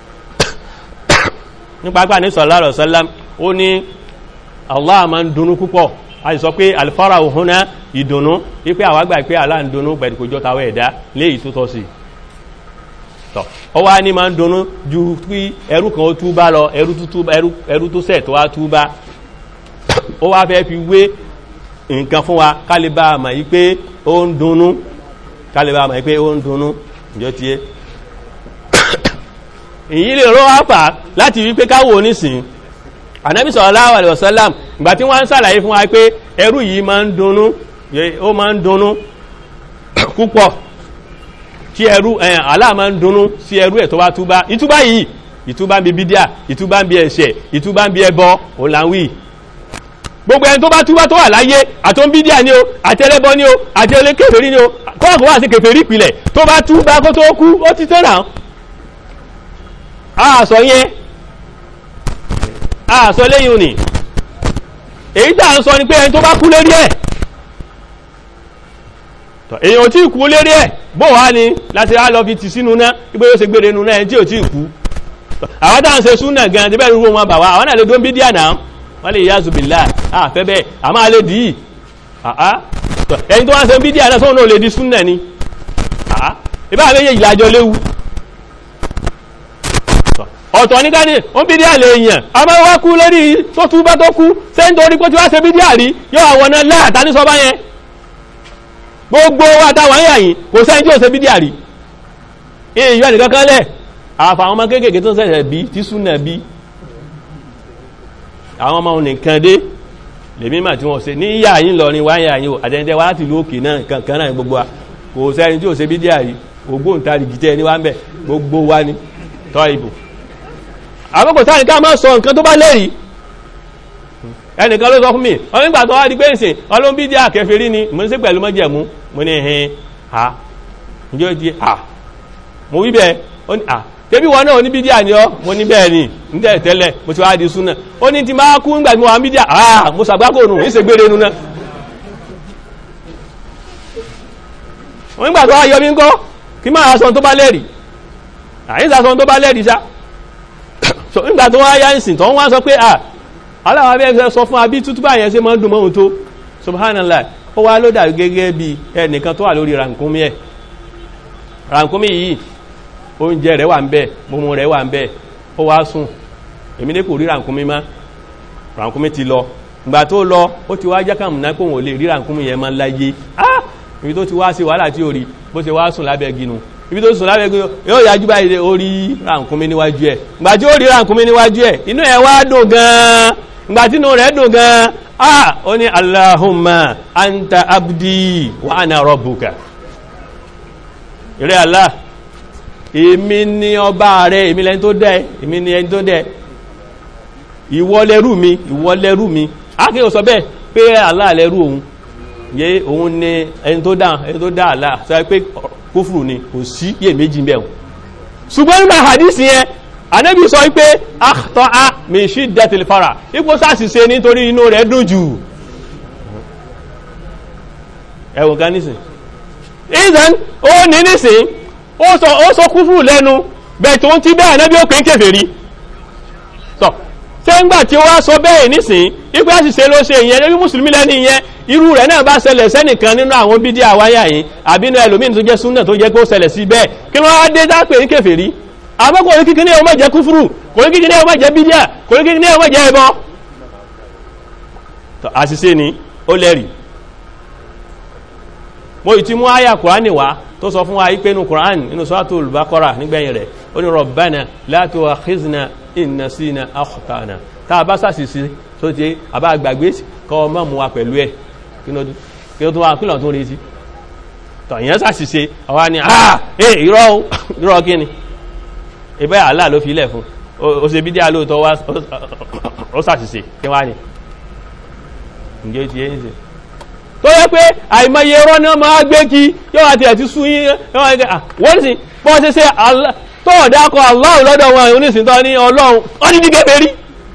nípa pàá ní sallallahu alaihi wasallam ó ní Allah máa ń dùnnú púpọ̀ a sì sọ pé alfarah huna ìdùnnú wípé àwọn àgbà pé Allah ń dùnnú pẹ̀lú kòjọ́ tàwọ̀ ẹ̀dá léyìí tó tọ́ sí tọ́ ọ wá ní máa ń dùnnú ju pé ẹrú kan ó túbá lọ ẹrú tó ṣẹ̀ tó wá túbá ó wá fẹ́ fi wé nǹkan fún wa kálíbà àmà yí pé ó ń dùnnú kálẹ̀bà mọ̀ pé ó ń dunnú ìjọ tí é èyí lè rọ́ àpà láti wípé káwò nísìn Ànábì sallallahu alaihi wasallam ìgbà tí wọ́n ń sàlàyé fún wa pé ẹrú yìí máa ń dunnú ó máa ń dunnú púpọ̀ tí ẹrú ẹ̀yàn Allah máa ń dunnú sí ẹrú ẹ̀ tó bá túbá ìtúbá yìí ìtúbá ń bí bídíà ìtúbá ń bí ẹ̀ṣẹ̀ ìtúbá ń bí ẹbọ òlàwí gbogbo ẹni tó bá túbá tó wà láyé àtó ń bídíà ní o àti ẹlẹ́bọ ní o àti olé kèfèrí ní o kọ́ọ̀kọ́ wà sí kèfèrí ìpìlẹ̀ tó bá túbá kó tó kú ó ti tẹ́rà àṣọ yẹn àṣọ lẹ́yìn òní èyí tà ń sọ ni pé ẹni tó bá kú lérí ẹ̀ èyàn tí kú lérí ẹ̀ bó wá ní láti á lọ fi tì sínú náà ipé yóò ṣe gbére nù náà ẹni tí ò tí kú àwọn tàà ń ṣe súnà gan tẹ́bẹ̀ rúrú wọn bà wá àwọn náà lè dó ń bí díà náà wọ́n lè yázu bìlá àfẹ́ bẹ́ẹ̀ a máa lè dìí ẹni tó wá ń ṣe bí díà náà sọ́nà lè di súnà ni ibá àmẹ́yẹ ìlàjọ léwu ọ̀tọ̀ ní káni ó ń bí díà lè yàn a máa wá kú lórí tó tú bá tó kú sẹ́ńtò orí pé tí wá ṣe bí díà rí yóò àwọn náà láàtà ní sọ́bá yẹn gbogbo wa táwọn ayà yìí kò sẹ́yìn tí ó ṣe bí díà rí èyí yọ́ nìkan kan lẹ̀ àfà àwọn ọmọ kéèkéé tó ṣẹ̀ṣẹ̀ bí tí súnà bí àwọn ọmọ nìkan dé lè mímọ̀ tí wọ́n ṣe ní ìyà yìí lọ ní wáyà yìí àtẹ́jẹ́ wá láti lókè náà kankan náà gbogbo wa kò sẹ́yìn tí ó ṣe bí díà rí ògbóǹtarì gìtẹ́ ní wá ń bẹ̀ gbogbo wa ní tọ́ ìbò àkókò táà ní ká máa sọ nǹkan tó bá lẹ́rìí ẹnìkan ló sọ fún mi wọ́n nígbà tó wá di pé ìsìn ọlọ́run bí díà kèfèrí ni mo ní sí pẹ̀lú mọ́jẹ̀mú mo ní ẹ̀hìn ha ǹjẹ́ ó di ha mo wí bẹ́ẹ̀ ó ní ha tẹ́bí wọn náà ní bí díà ni ọ́ mo ní bẹ́ẹ̀ ni ní tẹ́lẹ̀ tẹ́lẹ̀ mo ti wá di súnà ó ní ti máa kú nígbà tí mo wà ń bí díà ha mo sàgbákò nù ní ṣègbére nu náà wọ́n nígbà tó wá yọ mí ń kọ́ kí máa sọ tó bá lẹ́rìí àyíṣà sọ tó bá lẹ́rìí sá nígbà tó wá yá ìsìn tó wọ́n sọ pé à aláwọ̀ abẹ́ sọ fún abí tútúbà yẹn sí mọ́ dùn mọ́ ohun tó subhanallah ó wá ló dàbí gẹ́gẹ́ bí ẹnìkan tó wà lórí ràǹkúnmí ẹ̀ ràǹkúnmí yìí oúnjẹ rẹ̀ wà ń bẹ̀ mọ́mọ́ rẹ̀ wà ń bẹ̀ ó wá sùn èmi ní kò rí ràǹkúnmí má ràǹkúnmí ti lọ ìgbà tó lọ ó ti wá jákàmù náà kó wọn lè rí ràǹkúnmí yẹn máa láyé ah ibi tó ti wá sí wàhálà tí ó rí bó ṣe wá sùn lábẹ́ ginu ibi tó sùn lábẹ́ ginu yóò yájú báyìí ó rí ràǹkúnmí níwájú ẹ̀ ìgbà tí ó rí ràǹkúnmí níwájú ẹ̀ inú ẹ̀ wá dùn gan-an ìgbà tí inú rẹ̀ dùn gan-an ah ó ní Allahumma anta abdi wa ana rabbuka ìrẹ́ Allah èmi ni ọba rẹ̀ èmi lẹni tó dẹ̀ èmi ni ẹni tó dẹ̀ ìwọ lẹ́rú mi ìwọ lẹ́rú mi ákè ò sọ bẹ́ẹ̀ pé Allah lẹ́rú òun yẹ òun ni ẹni tó dá ẹni tó dá Allah sọ pé kúfùrù ni kò sí yẹ méjì bẹ́ẹ̀ ṣùgbọ́n nígbà hadisi yẹn Ànábì sọ pé akhta'a min shiddatil fara ipò sàṣìṣe nítorí inú rẹ̀ dùn jù ẹ̀wọ̀n kan nísìn ìdán ó ní nísìn ó sọ ó sọ kúfùrù lẹ́nu bẹ́ẹ̀ tó ń tí bẹ́ẹ̀ Ànábì ó pín kèfèrí sọ ṣé ń gbà tí ó wá sọ bẹ́ẹ̀ nísìn ipò àṣìṣe ló ṣe ìyẹn lórí mùsùlùmí lẹ́ni ìyẹn irú rẹ̀ náà bá ṣẹlẹ̀ sẹ́nìkan nínú àwọn bídí àwáyà yìí àbínú ẹlòmíì tó jẹ́ súnà tó jẹ́ kó ṣẹlẹ̀ sí bẹ́ẹ̀ kí wọ́n á dé dápè ní kèfèrí àmọ́ kò ní kíkí ní ọmọ jẹ́ kúfùrù kò ní kíkí ní ọmọ jẹ́ bídíà kò ní kíkí ní ọmọ jẹ́ ẹbọ àṣìṣe ni ó lẹ́rì mo ì ti mú àyà Kùránì wá tó sọ fún wa ipé nínú Kùránì nínú Suratul Baqara nígbẹ̀yìn rẹ̀ ó ní Rabbana la tu'akhizna in nasina akhtana tá a bá ṣàṣìṣe tó ti àbá gbàgbé kọ́ ọmọ mú wa pẹ̀lú ẹ̀ kí ó tún wá pílọ̀ tó rí sí tọ̀yìn ṣàṣìṣe ọwá ni àà ẹ̀ irọ́ irọ́ kí ni ìbẹ́ Allah ló fi ilẹ̀ fún ó ṣe bí díà lóòtọ́ wá ó ṣàṣìṣe kí wá ní ǹjẹ́ ti yẹ́ ní tó yẹ pé àìmọye ẹ̀rọ náà máa gbé kí yóò àti ẹ̀ ti sú yín wọ́n sì bọ́ ṣe ṣe tó ọ̀dákọ̀ Allah lọ́dọ̀ wọn onísìn tó ní Ọlọ́run wọ́n ní dígẹ́ bẹ̀rí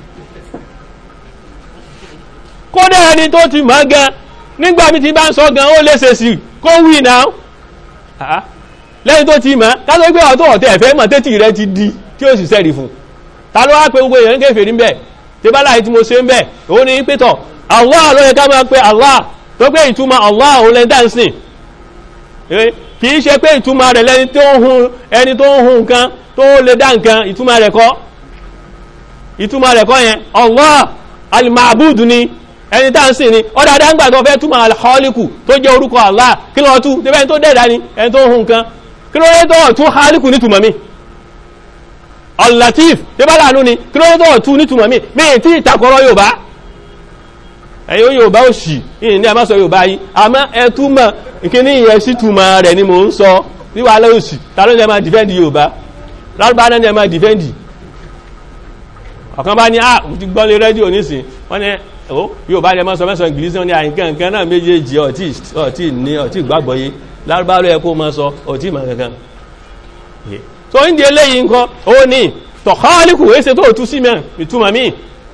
kódà ẹni tó ti máa gan nígbà mi ti bá ń sọ gan ó lè ṣe sí kó wí náà lẹ́yìn tó ti máa kátó gbé ọ̀tọ́ ọ̀tẹ́ ẹ̀fẹ́ mọ̀ tẹ́tì rẹ ti di tí ó sì sẹ́rì fún ta ló wá pé gbogbo èèyàn kèfèrí ń bẹ̀ tí bá láì tí mo ṣe ń bẹ̀ òun ni pé tọ̀ Allah ló yẹ ká máa pe Allah tó pé ìtumọ̀ Allah òun lẹ́ni dáǹsìn kì í ṣe pé ìtumọ̀ rẹ̀ lẹ́ni tó ń hun ẹni tó ń hun nǹkan tó lè dá nǹkan ìtumọ̀ rẹ̀ kọ́ ìtumọ̀ rẹ̀ kọ́ yẹn Allah al-ma'bud ni ẹni tá ń sìn ni ó dáadáa ń gbà tó fẹ́ túmọ̀ al-khaliqu tó jẹ́ orúkọ Allah kí ló tú débẹ̀ tó dẹ̀dá ni ẹni tó hun nǹkan kí ló yẹ tó tún khaliqu ní túmọ̀ mi al-latif débẹ̀ lánú ni kí ló yẹ tó tún ní túmọ̀ mi bí i tí ìtakọ̀rọ̀ Yorùbá ẹ̀yọ́ Yorùbá ò sì ìyìn ní àmásọ Yorùbá yìí àmọ́ ẹ túmọ̀ ìkíní ìyẹn sí túmọ̀ rẹ̀ ni mò ń sọ wíwá lẹ́òsì ta ló ní ẹ máa dìfẹ́ndì Yorùbá lárúbá náà ní ẹ máa dìfẹ́ndì ọ̀kan bá ní à ti gbọ́ lé rédíò nísìn wọ́n ní ó Yorùbá lẹ máa sọ mẹ́sàn English ní àyíká nǹkan náà méjèèjì ọ̀tí ní ọ̀tí gbàgbọ́yé lárúbá ló yẹ kó máa sọ ọ̀tí ìmọ̀ kankan tó ń di eléyìí nǹkan ó ní tọ̀kọ́líkù èsè tó tú sí mẹ́ ìtumọ̀ míì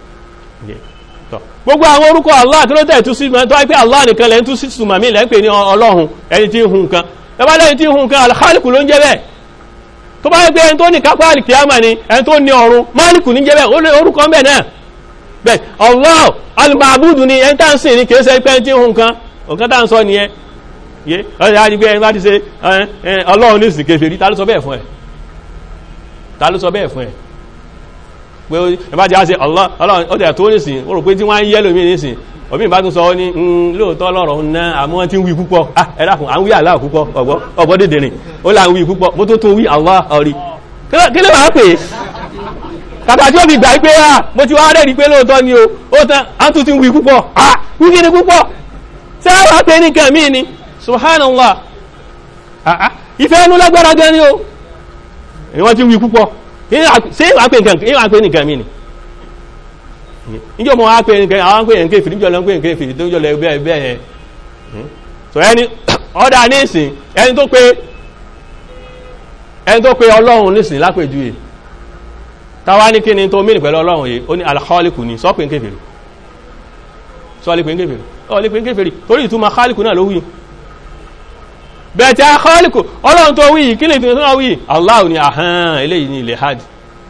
gbogbo àwọn orúkọ Allah tó ló tẹ̀ tú sí mẹ́ tó wáyé pé Allah nìkan lẹ́ ń tú sí ìtumọ̀ míì lẹ́ ń pè ní Ọlọ́run ẹni tí ń hun nǹkan ẹbá lẹ́yìn tí ń hun nǹkan al-Khaliqu ló ń jẹ́ bẹ́ẹ̀ tó bá yẹ pé ẹni tó ní kápá àlìkìyàmà ni ẹni tó ní ọ̀run Máàlìkù ní jẹ́ bẹ́ẹ̀ orúkọ ń bẹ̀ náà bẹ́ẹ̀ Allah al-Ma'budu ni ẹni tá ń sìn ní kìí ṣe pé ẹni tí ń hun nǹkan nǹkan tá ń sọ nìyẹn yé ọ̀rẹ́ àdìgbé ẹni bá ti ṣe Ọlọ́run ní ìsìn kèfèrí ta ló sọ bẹ́ẹ̀ fún ẹ ta ló sọ bẹ́ẹ̀ fún ẹ pé ẹ bá ti á ṣe Ọlọ́run ó tẹ̀ tó nísìn ó rò pé tí wọ́n á yẹ́ lómi nísìn òbí ìbá tún sọ ó ní lóòótọ́ lọ́rọ̀ ná àmọ́ wọ́n ti ń wí púpọ̀ ẹ̀dàkùn à ń wí Allah púpọ̀ ọ̀gbọ́ dédèrìn ó là ń wí púpọ̀ bó tó tún wí Allah ọ̀rí kí ló máa pè é kàtà tí ó fi gbà pé à mo ti wá rẹ̀rí pé lóòótọ́ ni o ó tán á tún ti ń wí púpọ̀ à wí kí ni púpọ̀ ṣé wàá pè ní nǹkan míì ni subhanallah ìfẹ́ ẹnu lágbára gan ni o wọ́n ti ń wí púpọ̀ ṣé wàá pè nǹkan míì ni níjọ́ mọ́ wá pé nǹkan àwọn pé nǹkan ìfìdí jọ lọ pé nǹkan ìfìdí tó jọ lọ ẹgbẹ́ ẹgbẹ́ ẹ̀ so ẹni ọ̀dà nísìn ẹni tó pé ẹni tó pé Ọlọ́run nísìn lápèjúwe táwa ní kí ni tó mìíràn pẹ̀lú Ọlọ́run yìí ó ní al-Khaliqu ní sọ pé nǹkan ìfìdí sọ lè pé nǹkan ìfìdí ọ lè pé nǹkan ìfìdí torí ìtumọ̀ Khaliqu náà ló wí bẹ́ẹ̀ tí al-Khaliqu Ọlọ́run tó wí kí ni ìtumọ̀ tó wí Allah ní àhán eléyìí ní ilẹ̀ hajj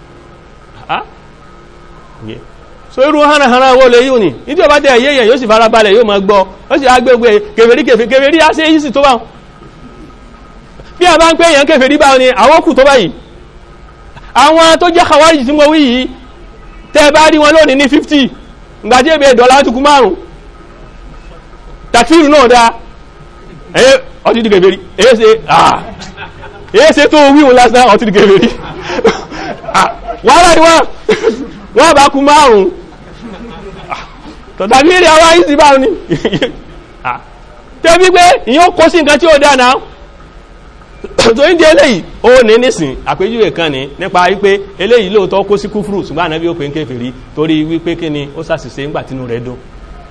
so irú hana hana wo le yuni ìdí ọba tẹ ẹyẹ yóò sì fara balẹ̀ yóò máa gbọ́ ó sì agbègbè kèfèrí kèfèrí á ṣe yìí sì tó bá bí a bá ń pè èèyàn kèfèrí bá ní àwọn kù tó báyìí àwọn tó jẹ́ Khawarij tí mo wí yìí tẹ́ bá rí wọn lónìí ní fifty ìgbàjẹ́ ìbẹ̀ dọ́là tukú márùn takfíìrù náà dá ẹ̀yẹ ọtí di kèfèrí èyẹ ṣe ah èyẹ ṣe tó wíwọ̀n lásán ọtí di kèfèrí wàhálà ni wọ́n wọ́n bá kú márùn-ún tọ̀tàbí èrè àwọn àìsí bá ní tẹ́bí pé ìyàn kó sí nǹkan tí ó dá náà tó ń di eléyìí ó ní nísìn àpéjúwe kan ní nípa wípé eléyìí lóòótọ́ kó sí kúfùrù ṣùgbọ́n ànábí ó pè ń kéfèrí torí wípé kí ni ó ṣàṣìṣe ńgbà tínú rẹ̀ dùn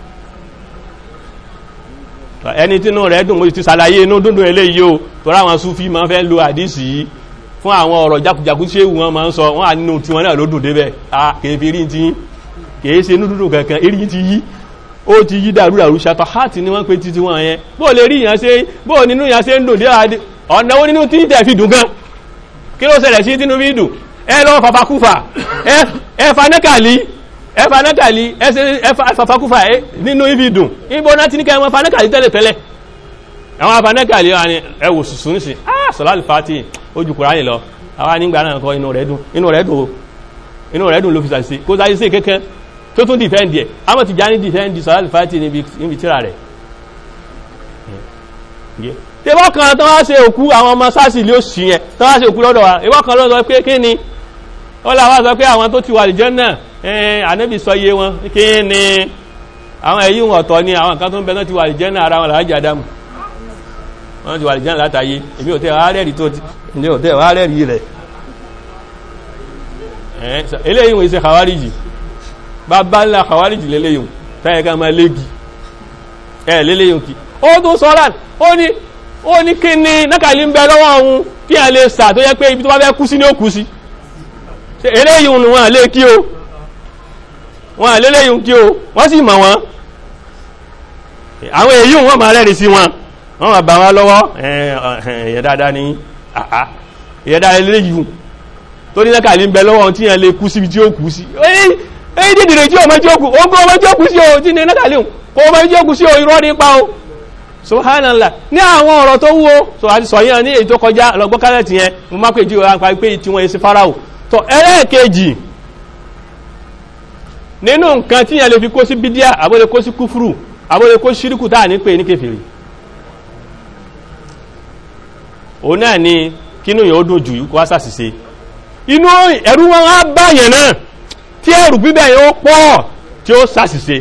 ẹni tínú rẹ̀ dùn mo ti ṣàlàyé inú dúndùn eléyìí o torí àwọn Súfí máa fẹ́ lo àdísì yìí fún àwọn ọ̀rọ̀ jákùjákù tí èwù wọn máa ń sọ wọ́n à nínú tí wọ́n náà ló dùn débẹ̀ a kèfèrí tí kèé ṣe núdúdù kankan erí ti yí ó ti yí dàrúdàrú ṣàtọ̀ hàtì ni wọ́n pé títí wọn yẹn bóò lè rí ìyàn ṣe bóò nínú ìyàn ṣe ń dùn dé ọ̀nà ó nínú tí tẹ̀ fi dùn gan kí ló ṣẹlẹ̀ sí tínú fi dùn ẹ lọ fàfakúfà ẹ fanákàlí ẹ fanákàlí ẹ fàfakúfà nínú ibi dùn ibo náà ti ní kẹ́ wọn fanákàlí tẹ́lẹ̀ tẹ́lẹ̀ àwọn afanákàlí wa ni ẹ wò sùsù ní sí ah sọ̀lá fàtí ojú Kùránì lọ àwọn nígbà náà kọ inú rẹ̀ dùn inú rẹ̀ dùn inú rẹ̀ dùn ló fi sàṣe kó sáyé sí kẹ́kẹ́ tó tún dìfẹ́ndì ẹ̀ àmọ́ ti já ní dìfẹ́ndì sọ̀lá fàtí níbi tíra rẹ̀ tẹ́bọ́ kan tó wá ṣe òkú àwọn ọmọ sáàsì ló sì yẹn tó wá ṣe òkú lọ́dọ̀ wa ìwọ́ kan ló sọ pé kí ni ó láwá sọ pé àwọn tó ti wà lìjẹ́ náà ànábì sọ iye wọn kí ni àwọn èyí ọ̀tọ̀ ni àwọn kan tó ń bẹ tó ti wà lìjẹ́ náà ara wọn làájì Ádámù wọ́n ti wà lìjẹ́ náà látàyé èmi ò tẹ́ wá rẹ́rìí tó ti èmi ò tẹ́ wá rẹ́rìí rẹ̀ eléyìí wọ́n ṣe Khawariji bàbá ńlá Khawariji lélẹ́yìn táyẹ̀ ká máa léegi ẹ̀ lélẹ́yìn kí ó tún sọ́ràn ó ní ó ní kí ní nákàlí ń bẹ lọ́wọ́ ohun kí a lè sà tó yẹ pé ibi tó bá fẹ́ kú sí ní ó kú sí eléyìí wọ́n lè kí o wọ́n léléyìn kí o wọ́n sì mọ̀ wọ́n àwọn èyí wọ́n máa rẹ́rìí sí wọn wọ́n máa bà wọ́n lọ́wọ́ ẹ̀yẹ dáadáa ní àá ẹ̀yẹ dáadáa léyìn tó ní nákàlí ń bẹ lọ́wọ́ ohun tí yẹn lè kú síbi tí ó kú sí èyí dìdìrì tí ọmọ tí ó kú ogún ọmọ tí ó kú sí o tí ní nákàlí kó ọmọ tí ó kú sí o irọ́ nípa o subhanallah ní àwọn ọ̀rọ̀ tó wúwo so àti sọ yẹn ní èyí tó kọjá lọ́gbọ́kálẹ̀ tí yẹn mo má pèjì ọ̀rọ̀ àpá pé tí wọ́n yẹ sí Fáráò tó ẹlẹ́ẹ̀kejì nínú nǹkan tí yẹn lè fi kó sí bídíà àbólè kó sí kúfúrù àbólè kó ṣíríkù táà ní pé ní kèfèrí òun náà ni kínú yẹn ó dùn jù kó wá sàṣìṣe inú ẹ̀rù wọn á bá yẹn náà tí ẹ̀rù bíbẹ̀ yẹn ó pọ̀ tí ó sàṣìṣe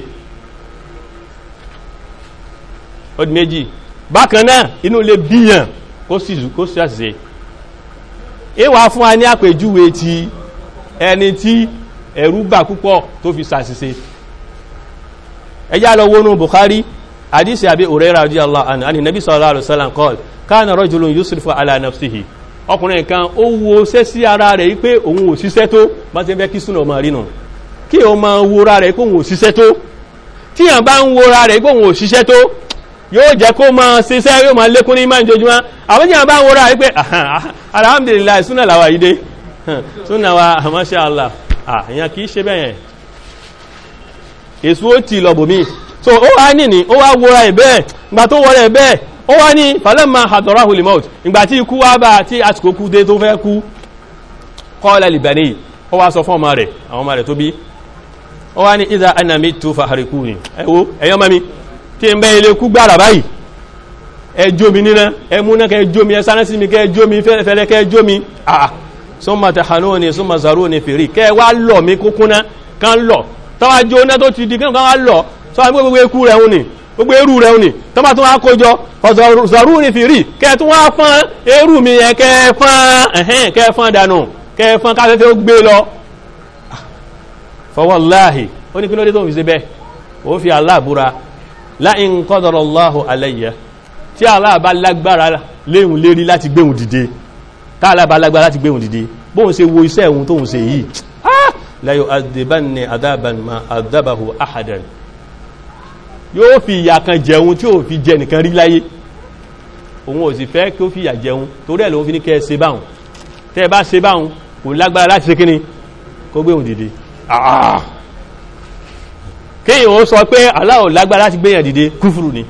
ó di méjì bákan náà inú lè bíyàn kó sì kó sàṣìṣe ìwà fún wa ní àpèjúwe ti ẹni tí ẹ̀rù bà púpọ̀ tó fi sàṣìṣe ẹjá lọ wọnú Bukhari hadisi Abi Hurairah radiyallahu anhu ani nabi sallallahu alaihi wasallam qala kana rajulun yusrifu ala nafsihi ọkùnrin kan ó wo ṣẹ́ sí ara rẹ̀ pé òun ò ṣiṣẹ́ tó bá ti fẹ́ kí súnà ọmọ rínú kí o máa wo ra rẹ̀ pé òun ò ṣiṣẹ́ tó tí yàn bá ń wo ra rẹ̀ pé òun ò ṣiṣẹ́ tó yóò jẹ́ kó máa ṣiṣẹ́ yóò máa lékún ní máa jojúmọ́ àwọn tí yàn bá ń wo ra rẹ̀ pé alhamdulillah súnà làwà yìí dé súnà wa masha Allah àyàn kìí ṣe bẹ́yẹn èso ó ti lọ̀bùnmí so ó wá nìní ó wá wo ra ẹ̀ bẹ́ẹ̀ ìgbà tó wọ rẹ̀ bẹ́ẹ̀ ó wá ní falamma hadarahu al-maut ìgbà tí ikú wá bá tí àsìkò kú dé tó fẹ́ kú qala li bani ó wá sọ fún ọmọ rẹ̀ àwọn ọmọ rẹ̀ tó bí ó wá ní idha ana mittu fahrikuni ẹwọ́ ẹ̀yọ́ mami tí ń bẹ́ ilé kú gbára báyìí ẹ jó mi níná ẹ múná kẹ jó mi ẹ sáná sí mi kẹ jó mi fẹ́lẹ́fẹ́lẹ́ kẹ jó mi àà summa tahanuni summa zaruni fèrè kẹ wá lọ mi kúkúná kan lọ tọ́wá jó ná tó ti di kan wá lọ sọ gbogbo ikú rẹ̀ hùn ni gbogbo eru rẹ̀ ní tó bá tún wá kójọ ọ̀zọ̀rú ní fìrí kẹ́ tún wá fán eru mi yẹn kẹ́ fán ẹ̀hẹ́n kẹ́ fán dànù kẹ́ fán káfẹ́fẹ́ ó gbé lọ fawallahi ó ní kí ló dé tó fi ṣe bẹ́ẹ̀ ó fi Allah búra la in qadara Allahu alayya tí Allah bá lágbára léhun lérí láti gbéhun dìde tá Allah bá lágbára láti gbéhun dìde bóhun ṣe wo iṣẹ́ ẹ̀hun tóhun ṣe yìí la yu'adhibanni adaban ma adabahu ahadan yóò fi ìyà kan jẹun tí ó fi jẹ nìkan rí láyé òun ò sì fẹ́ kí ó fi ìyà jẹun torí ẹ̀ ló fi ní kẹ́ ṣe báhùn tẹ́ bá ṣe báhùn kò lágbára láti ṣe kíni kó gbé òun dìde kíyàn ó sọ pé Allah ò lágbára láti gbé yàn dìde kúfùrù ni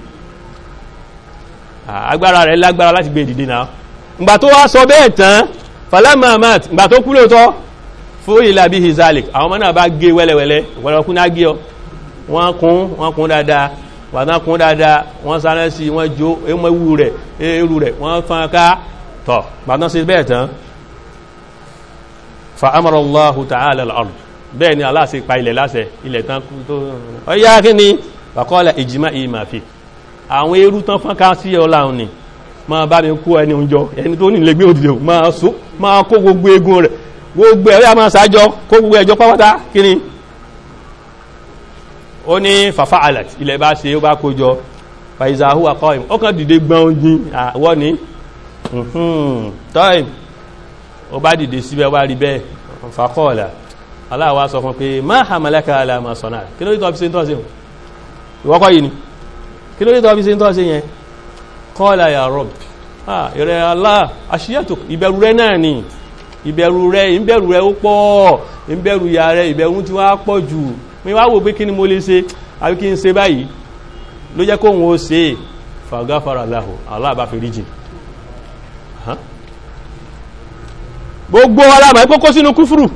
agbára rẹ̀ lágbára láti gbé dìde náà ìgbà tó wá sọ bẹ́ẹ̀ tán falamma mat ìgbà tó kú lóòótọ́ fún ila bihi zalik àwọn ọmọ náà bá gé wẹ́lẹ́wẹ́lẹ́ ìwọ̀lọ́kún náà gé ọ wọ́n kún wọ́n kún dáadáa wọ́n kún dáadáa wọ́n sáré sí wọ́n jó ẹmọ́wú rẹ̀ eru rẹ̀ wọ́n fán ká tọ̀ bàtán sí bẹ́ẹ̀ tán fa amara Allahu ta'ala al-ard bẹ́ẹ̀ ni Allah sì pa ilẹ̀ láṣẹ ilẹ̀ tán tó ọyá kí ni faqala ijma'i ma fi àwọn eru tán fán ká sí ọlá òní máa bá mi kú ẹni oúnjọ ẹni tó ní ilé gbé òdìdè máa so máa kó gbogbo egun rẹ̀ gbogbo ẹ̀rẹ́ máa sájọ kó gbogbo ẹjọ́ pátá kí ni ó ní fàfà alert ilẹ̀ bá ṣe ó bá kójọ fàìzàhú àkọ́ìm ó kàn dìde gbọ́n ojú àwọ́ ní tọ́ìm ó bá dìde síbẹ̀ wá rí bẹ́ẹ̀ fàkọ́ọ̀lá aláwọ̀ sọ fún pé má hàmàlẹ́kà aláàmà sọ̀nà kí ló dítọ́ fi ṣe ń tọ́sí ìwọ́kọ́ yìí ni kí ló dítọ́ fi ṣe ń tọ́sí yẹn kọ́ọ̀lá ya Rabb ìrẹ̀ Allah àṣíyàtò ìbẹ̀rù rẹ̀ náà ni ìbẹ̀rù rẹ̀ ìbẹ̀rù rẹ̀ ó pọ̀ ìbẹ̀rù ya rẹ̀ ìbẹ̀rù tí wọ́n á pọ̀ jù mi wá wò pé kí ni mo lè ṣe àbí kí n ṣe báyìí ló jẹ́ kó wọ́n ṣe fàgáfàrà láhù Allah bá fi ríjì gbogbo aláàmà ipò kó sínú kúfùrù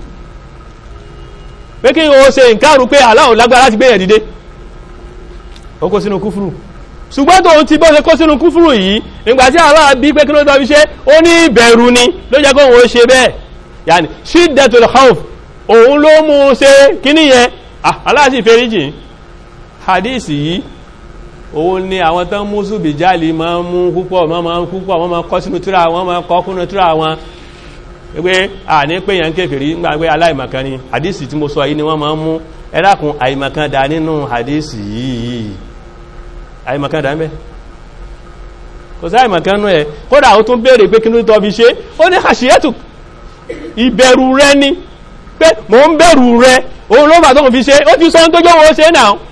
pé kí wọ́n ṣe nǹkan pé Allah lágbára láti gbéyàn dìde ó kó sínú kúfùrù ṣùgbọ́n tó ti bọ́ ṣe kó sínú kúfùrù yìí nígbàtí Allah bí pé kí ló tọ́ fi ṣe ó ní ìbẹ̀rù ni ló jẹ́ kó wọ́n ṣe bẹ́ẹ̀ yàní shiddatul khawf òun ló mú ṣe kíní yẹn aláàsì fèríjì hadisi yìí òun ni àwọn tán mú súbì jáàlì ma ń mú púpọ̀ ma ma ń púpọ̀ wọ́n ma kọ́ sínú tíra wọn ma kọ́ kúnnú tíra wọn wípé à ní pé yàn kéfèrí nígbàgbé aláìmọ̀kan ni hadisi tí mo sọ yìí ni wọ́n ma ń mú ẹlákùn àìmọ̀kan dá nínú hadisi yìí àìmọ̀kan dá ń bẹ́ kò sí àìmọ̀kan nú ẹ̀ kódà ó tún béèrè pé kí ló tọ́ fi ṣe ó ní àṣíyẹ́tù ìbẹ̀rù rẹ ni pé mò ń bẹ̀rù rẹ òun ló bà tó fi ṣe ó ti sọ tó jọ wọ́n ṣe náà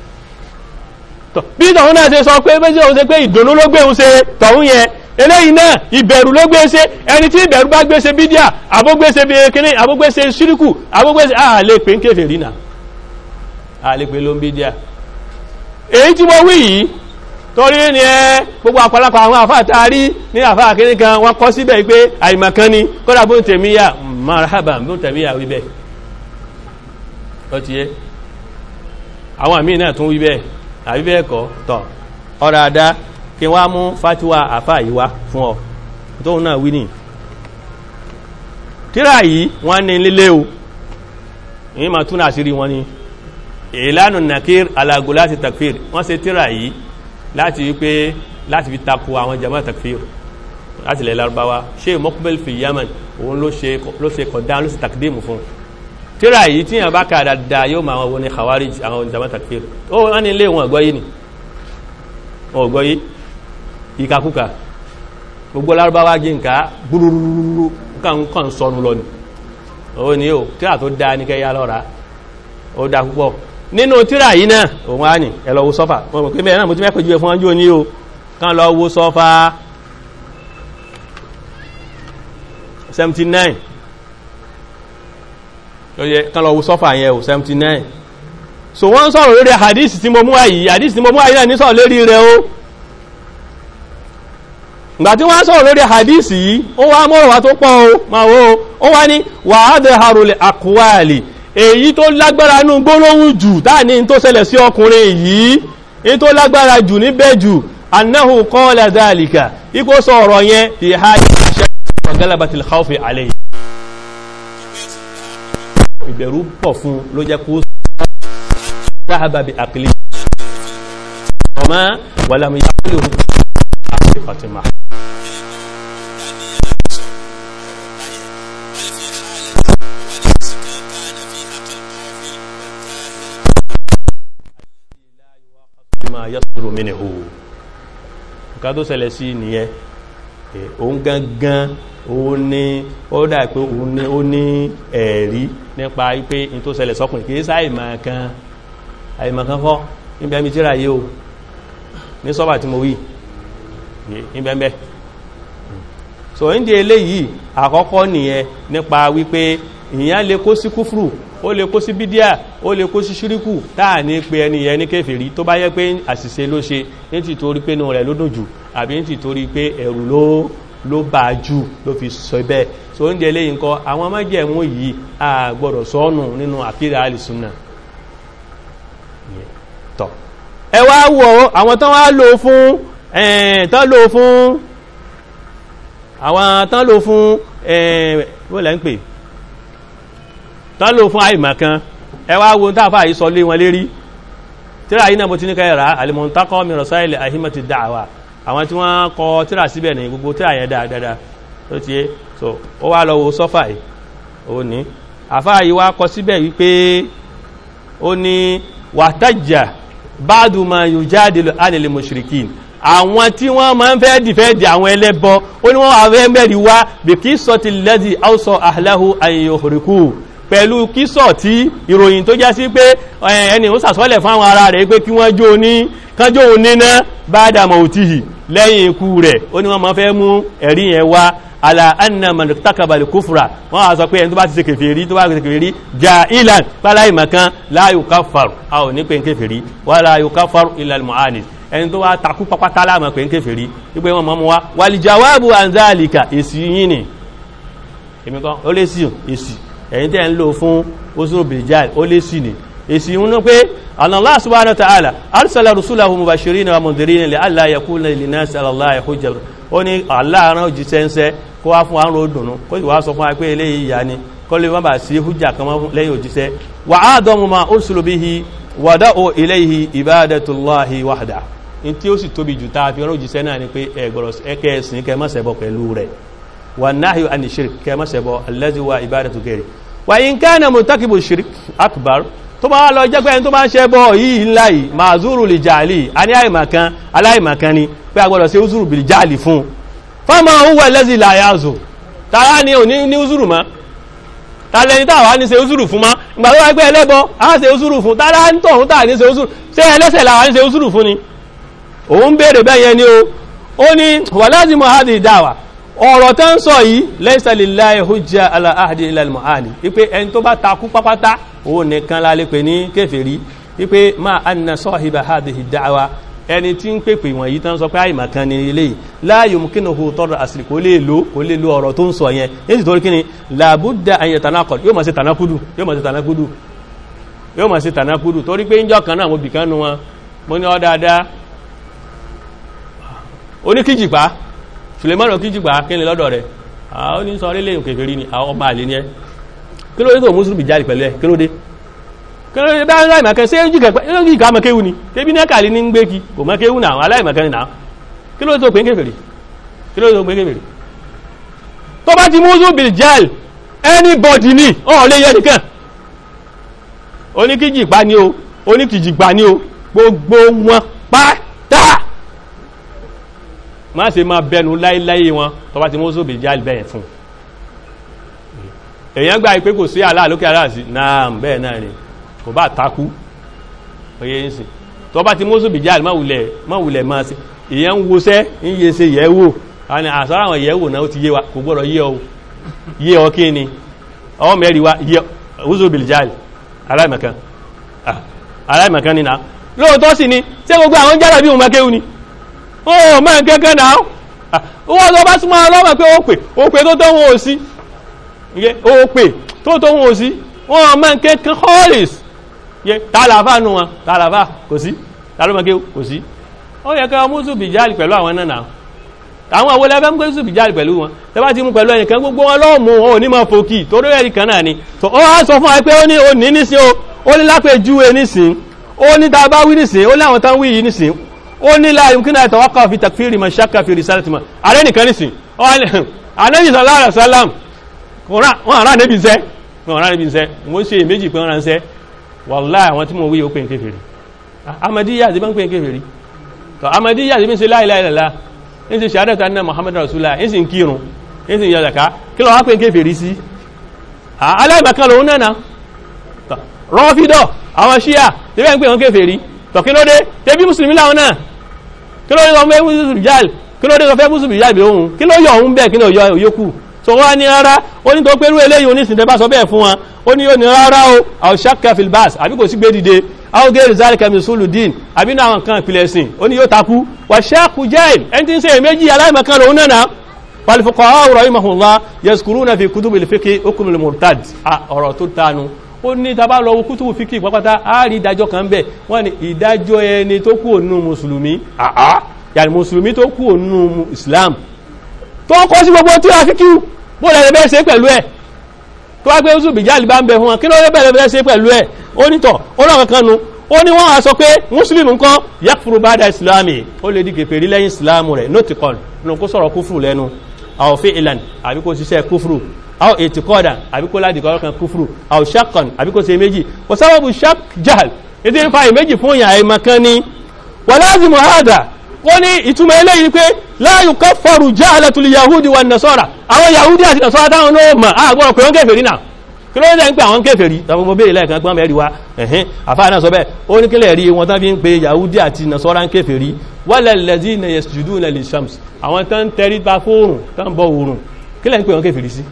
bí tọ̀hún náà ṣe sọ pé méjì òun ṣe pé ìdùnnú ló gbé òun ṣe tọ̀hún yẹn eléyìí náà ìbẹ̀rù ló gbé ṣe ẹni tí ìbẹ̀rù bá gbé ṣe bídíà àbógbé ṣe bí kíní àbógbé ṣe ṣíríkù àbógbé ṣe àà lè pè ń kèfèrí náà àà lè pè ló ń bídíà èyí tí mo wí yìí torí ní ẹ gbogbo àpàlápà àwọn àfáàtàrí ní àfáà kíní kan wọ́n kọ́ síbẹ̀ pé àìmọ̀kan ni kódà bó ń tèmíyà marhaban bó ń tèmíyà wíbẹ̀ ó ti yé àwọn àmì náà tún wí bẹ́ẹ̀ àbí bẹ́ẹ̀ kọ́ tọ̀ ọ̀rọ̀ àdá kí wá mú fatiwa àfà yìí wá fún ọ tóun náà wí ní tíra yìí wọ́n ní lílé o èyí ma tún àṣírí wọn ni ìlànà nakir alago láti takfir wọ́n ṣe tíra yìí láti wípé láti fi takò àwọn jama takfir láti lè Lárúbáwá ṣe Muqbil fi Yaman òun ló ṣe ló ṣe kọ̀dá ló ṣe takdimu fún tíra yìí tí yàn bá kà dáadáa yóò máa wọn ní khawarij àwọn jama takfir ó wọ́n ní ilé wọn ọ̀gọ́ yìí ni wọn ọ̀gọ́ yìí ìkàkùkà gbogbo Lárúbáwá jí nǹka gbúrúrúrú kàn sọnù lọ ni ó ní o tíra tó dáa ní kẹyà lọ́ra ó dá púpọ̀ nínú tíra yìí náà òun á ní ẹ lọ wo sọ́fà wọ́n mọ̀ pé mẹ́rin náà mo ti mẹ́pẹ̀ jú ẹ fún ọjọ́ ní o kàn lọ wo sọ́fà seventy nine kàn lọ wo sọ́fà yẹn o seventy nine so wọ́n sọ̀rọ̀ lórí hadith tí mo mú àyí hadith tí mo mú àyí náà ní sọ̀rọ̀ lórí rẹ̀ o ìgbà tí wọ́n sọ̀rọ̀ lórí hadisi yìí ó wá mọ́rọ̀ wá tó pọ̀ o ma wo ó wá ní wà á dẹ̀ harulẹ̀ àkúwàlì èyí tó lágbára nú gbólóhùn jù táà ní tó ṣẹlẹ̀ sí ọkùnrin yìí ní tó lágbára jù níbẹ̀ jù annahu qala dhalika ikó sọ ọ̀rọ̀ yẹn fi ha galabatil khawfi alayhi ìbẹ̀rù pọ̀ fún ló jẹ́ kó sáhábà bí àkìlì ọmọ wàlámù yàkúlù Fatima ma yasuru minhu nǹkan tó ṣẹlẹ̀ sí nìyẹn òun gangan ó ní ó dà pé òun ní ó ní ẹ̀rí nípa pé in tó ṣẹlẹ̀ sọ́kùnrin kìí sáà ìmọ̀kan àìmọ̀kan fọ́ níbi ẹmi tíra yìí o ní sọ́bà tí mo wí ìbẹ̀m̀bẹ̀ so ní eléyìí àkọ́kọ́ nìyẹn nípa wípé ìyàn lè kó sí kúfùrù ó lè kó sí bídíà ó lè kó sí ṣíríkù táà ní pé ẹni yẹn ní kèfèrí tó bá yẹ pé àṣìṣe ló ṣe ní ti torí pé inú rẹ̀ ló dùn jù àbí ní ti torí pé ẹ̀rù ló ló bá jù ló fi sọ bẹ́ẹ̀ so ní eléyìí nǹkan àwọn májẹ̀mú yìí a gbọ́dọ̀ sọ́nù nínú àkídà alìsúnnà tọ́ ẹ wá wò àwọn tán wá lò fún ẹ̀ẹ̀ tán lò fún àwọn tán lò fún ẹ̀ẹ̀ wọ́n lẹ́ ń pè tán lò fún àìmọ̀kan ẹ wá wo tàfà yìí sọ lé wọn lérí tíra yìí náà mo ti ní kẹrà al-Muntaqa min Rasail A'immati Da'wa àwọn tí wọ́n kọ tíra síbẹ̀ ní gbogbo tíra yẹn dáadáa tó ti yé so ó wá lọ wo sọ́fà yìí ó ní àfà yìí wá kọ síbẹ̀ wípé ó ní wàtájà ba'du ma yujadilu anil mushrikin àwọn tí wọ́n máa ń fẹ́ dìfẹ́dì àwọn ẹlẹ́bọ ó ní wọ́n wà fẹ́ mẹ́rin wá bí kí sọ ti lẹ́dì áùsọ ahlahu an yuhriku pẹ̀lú kí sọ tí ìròyìn tó já sí pé ẹni ó sàsọ́lẹ̀ fún àwọn ará rẹ̀ pé kí wọ́n jó ní kánjó òun níná ba'da mawtihi lẹ́yìn ikú rẹ̀ ó ní wọ́n máa fẹ́ mú ẹ̀rí yẹn wá ala anna man irtakaba al-kufra wọ́n á sọ pé ẹni tó bá ti ṣe kèfèrí tó bá ti ṣe kèfèrí ja'ilan pálá ìmọ̀kan la yukaffaru a ò ní pé kèfèrí wala yukaffaru illa al-mu'anid ẹni tó wá takú pápátá láàmà pé kèfèrí wípé wọ́n mọ́ mú wá wal jawabu an dhalika èsì yìí ni èmi kan ó lé sí èsì ẹ̀yin tẹ́ ń lò fún usulu biljal ó lé sí ni èsì yìí ní pé Allah subhanahu wa ta'ala arsala rusulahu mubashirina wa mundhirina li alla yakuna linnasi ala Allahi hujja ó ní Allah rán òjíṣẹ́ ńṣẹ́ kó wá fún àrùn òdùnnú kó sì wá sọ fún apé eléyìí ìyá ni kó lè má bàa sí hujja kan lẹ́yìn òjíṣẹ́ wa a'damu ma ursila bihi wada'u ilayhi ibadatullahi wahda in tí ó sì tóbi jù táa fi rán òjíṣẹ́ náà ni pé ẹgbọ̀rọ̀ ẹkẹ́ ẹ̀sìn kẹ má ṣẹbọ pẹ̀lú rẹ̀ wa nahyu ani shirk kẹ má ṣẹbọ allazi wa ibadatu ghairi wa in kana murtakibu shirk akbar tó bá lọ jẹ́ pé ẹni tó bá ń ṣẹbọ yìí ńlá yìí ma'zuru li jali a ní àìmọ̀kan aláìmọ̀kan ni pé agbọ́dọ̀ sí uzuru bil jali fún fama huwa allazi la yazu tààrà ni ò ní uzuru ma tààlẹ́ni tààwà ní ṣe uzuru fún ma ìgbà tó wá gbé ẹlẹ́bọ a ṣe uzuru fún tààrà ń tọ̀hún tàà ní ṣe uzuru ṣe ẹlẹ́sẹ̀ làwà ní ṣe uzuru fún ni òun bèèrè bẹ́yẹn ni o ó ní wà láti mọ̀ hádìí dáwà ọ̀rọ̀ tán sọ yìí laysa lillahi hujja ala ahdi ila al-mu'ani wípé ẹni tó bá takú pápátá òun nìkan lálẹ́ pè ní kèfèrí wípé ma anna sahiba hadhihi da'wa ẹni tí ń pèpè wọ̀nyí tán sọ pé àìmọ̀kan ni ilé la yumkinuhu tọ́rọ àsìlì kò lè lò kò lè lò ọ̀rọ̀ tó ń sọ yẹn ní ìtorí kí ni la budda an yatanaqad yóò máa ṣe tànákúdù yóò máa ṣe tànákúdù yóò mọ̀ sí tànákúrù torí pé ìjọ kan náà mo bì kan nu wọn mo ní ọ dáadáa oníkíjìpá Sulemanu kíjìpá kí ni lọ́dọ̀ rẹ̀ àwọn oní sọ orílẹ̀ òkèfèrí ni àwọn ọmọ àlè ni ẹ kí ló dé tó mùsùlùmí jáde pẹ̀lú ẹ kí ló dé kí ló dé bá aláìmọ̀kan sí ẹjìká mọ̀kéwù ni tébí nẹ́kàlì ní ń gbé kí kò mọ̀kéwù náà aláìmọ̀kan náà kí ló dé tó pé kéfèrí kí ló dé tó pé kéfèrí tó bá ti mùsùlùmí jáde anybody ni ọ̀ lè yẹ nìkan oníkíjìpá ni o oníkíjìpá ni o gbogbo wọn pátá má ṣe máa bẹnu láíláí wọn tó bá ti mú sóbì jáàlì bẹ́ẹ̀ fún èyàn gbá ipé kò sí Allah lókè ara sí náà bẹ́ẹ̀ náà ni kò bá takú oye ń sìn tó bá ti mú sóbì jáàlì má wulẹ̀ máa sí èyàn ń wọṣẹ́ ń yẹ ṣe yẹ̀wò àni àsára àwọn yẹ̀wò náà ó ti yé wa kò gbọ́dọ̀ yé ọ yé ọ kí ni ọ mẹ́rin wa yé sóbì jáàlì aláìmọ̀kan aláìmọ̀kan ni náà lóòótọ́ sì ni tí gbogbo àwọn jára bí òun mákéwù ni ó mọ́ kẹ́kẹ́ náà wọ́n tó bá súnmọ́ ọlọ́mọ̀ pé ó pè ó pè tó tó wọn ò sí ó pè tó tó wọn ò sí wọ́n mọ́ kẹ́kẹ́ hollis tààlàfà nù wọn tààlàfà kò sí tààlàmọ́kéwù kò sí ó yẹ kẹ́ mú zùbìjáàlì pẹ̀lú àwọn náà àwọn àwọn ẹlẹ́fẹ́ mú zùbìjáàlì pẹ̀lú wọn tẹ́bá ti mú pẹ̀lú ẹnìkan gbogbo wọn lọ́ọ̀mù wọn ò ní máa fòkì tó lórí ẹ̀rí kan náà ni ó wá sọ fún wa pé ó ní òní nísìn ó ní lápèjúwe nísìn ó ní tá a bá wí nísìn ó ní àwọn tán wí yìí nísìn ó ní la yumkinu yatawaqqaf fi takfiri man shakka fi risalati ma ààrẹ nìkan nísìn Ànábì sallallahu alaihi wasallam wọ́n ará nẹ́bí iṣẹ́ wọ́n ará nẹ́bí iṣẹ́ wọ́n ṣe méjì pé wọ́n ránṣẹ́ wallahi àwọn tí mo wí ó pè ń kéfèrí Ahmadiyya àti bá ń pè ń kéfèrí tọ́ Ahmadiyya àti bí ń ṣe la ilaha illallah ń ṣe shahadatu anna Muhammadur rasulullah ń sì ń kírun ń sì ń yọ zaka kí ló wá pè ń kéfèrí sí aláìmọ̀kan lòun náà Rọ́fídọ̀ àwọn Ṣíà tí bẹ́ẹ̀ ń pè wọ́n kéfèrí tọ̀ kí ló dé tẹ́bí mùsùlùmí láwọn náà kí ló dé wọ́n fẹ́ mùsùlùmí jáàlì kí ló dé wọ́n fẹ́ mùsùlùmí jáàlì ohun kí ló yọ ohun bẹ́ẹ̀ kí ló yọ òyókù so wọ́n ní rárá ó ní tó pẹ́rú eléyìí onísìn tẹ́ bá sọ bẹ́ẹ̀ fún wọn ó ní yóò ní rárá o àwọn shakka fil bas àbí kò sí gbé dìde àwọn gẹ́rì zalika min suludin àbí náà àwọn kan ìpìlẹ̀ sìn ó ní yóò takú wà ṣáàkù jẹ́ẹ̀l ẹni tí ń ṣe méjì aláìmọ̀kan lòun náà wal-fuqaha rahimahullah yazkuruna fi kutubil fiqh hukm al-murtad ọ̀rọ̀ tó tánu ó ní tàbá lọ kútùbù fíkì pápátá a rí ìdájọ́ kan bẹ̀ wọ́n ní ìdájọ́ ẹni tó kú ònú mùsùlùmí àá yàrí mùsùlùmí tó kú ònú islam tó kọ́ sí gbogbo tí a fíkì bó lẹ́rẹ̀ bẹ́ẹ̀ ṣe pẹ̀lú ẹ̀ tó wá gbé oṣù bìjáàlì bá ń bẹ fún wọn kí ló bẹ̀rẹ̀ bẹ́ẹ̀ ṣe pẹ̀lú ẹ̀ ó ní tọ̀ ó náà kankan nu ó ní wọ́n á sọ pé mùsùlùmí nǹkan yakfuru bada islami ó lè di kèfèrí lẹ́yìn islamu rẹ̀ notikol nù kó sọ̀rọ̀ kúfùrù lẹ́nu àwọn fi'lan àbí kó ṣiṣẹ́ kúfùrù aw etiqadan àbí kó láti kọ́ kan kúfùrù aw shakkan àbí kó ṣe méjì wa sababu shak jahl ìdí ń fa méjì fún yàn àìmọ̀kan ni wa lazimu hada wọ́n ní ìtumọ̀ eléyìí pé la yukaffaru jahlatul yahudi wan nasara àwọn yahudi àti nasara táwọn náà mọ̀ àgbọ̀rọ̀ pé wọ́n kèfèrí náà kí ló dẹ̀ ń pè àwọn kèfèrí tàbí mo béèrè lẹ́ẹ̀kan gbọ́n mẹ́rin wa ẹ̀hìn àfáà náà sọ bẹ́ẹ̀ ó ní kílẹ̀ rí wọn tán fi ń pe yahudi àti nasara ń kèfèrí walal ladhina yasjuduna lishams àwọn tán tẹrí ba fóòrùn tán bọ òòrùn kílẹ̀ ń pè wọn kèfèrí sí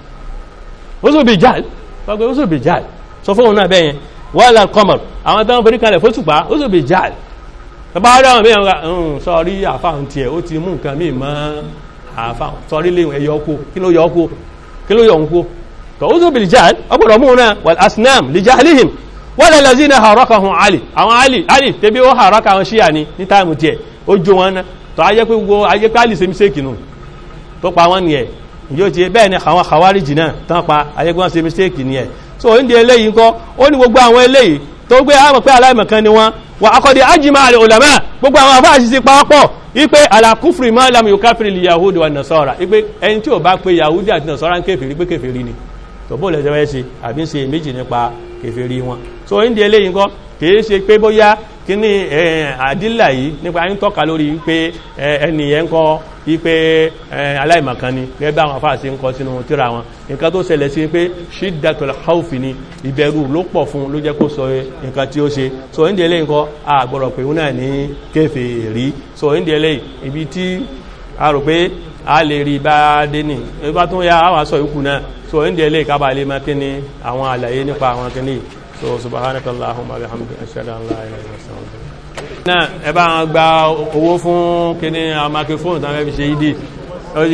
Uzubijal gbogbo Uzubijal sọ fóòrùn náà bẹ́yẹn walal qamar àwọn tán forí kalẹ̀ fóṣùpá Uzubijal bàbá rẹ̀ àwọn mẹ́rin ọ̀hún sọrí àfáhùn tiẹ̀ ó ti mú nǹkan míì mọ́ àfáhùn sọrí léhùn ẹ̀yọ kó kí ló yọ kó kí ló yọ ń kó tọ́ Uzubijal ọgbọ̀dọ̀ mú náà wal asnam li jahlihim wala lazina harakahum Ali àwọn Ali Ali tẹ́bí ó haraka àwọn Ṣíà ní ní táìmù tiẹ̀ ó jó wọn náà tọ́ ayé pé gbogbo ayé pé Ali ṣe mistake nù tó pa wọn nìyẹn yóò ti bẹ́ẹ̀ ni àwọn Khawarij náà tán pa ayé pé wọ́n ṣe mistake nìyẹn so ó ń di eléyìí ńkọ́ ó ní gbogbo àwọn eléyìí tó gbé àmọ̀ pé aláìmọ̀kan ni wọ́n wà akọ̀dì ajima àlè ulama gbogbo àwọn afá àṣìṣe pàápọ̀ wípé alákùfùrì máa lámù yóò káfìrì lè yahudi wà nasara wípé ẹni tí ò bá pé yahudi àti nasara ń kéfèrí pé kéfèrí ni tó bó lẹ́jọ́ ẹ́ ṣe àbí ń ṣe méjì nípa kéfèrí wọn so ó ń di eléyìí ńkọ́ kìí ṣe pé bóyá kí ní àdílà yìí nípa ń tọ́ka lórí wípé ẹni yẹn kọ́ wípé aláìmọ̀kan ni gẹ́gẹ́ bá àwọn afá àṣìṣe ń kọ sínú tíra wọn nǹkan tó ṣẹlẹ̀ sí pé shiddatul khawfi ni ìbẹ̀rù ló pọ̀ fún ló jẹ́ kó sọ nǹkan tí ó ṣe so ní eléyìí nǹkan àgbọ̀rọ̀ pé òun náà ní kèfèrí so ní eléyìí ibi tí a rò pé a lè rí bá dé ní ẹgbà tó yá àwọn aṣọ ìkù náà so ní eléyìí kábà lè máa kí ni àwọn àlàyé nípa àwọn kí ni so subhanakallahumma wa bihamdika ashhadu an la ilaha illa anta náà ẹ bá gba owó fún kí ni àwọn microphone tán fẹ́ fi ṣe ìdí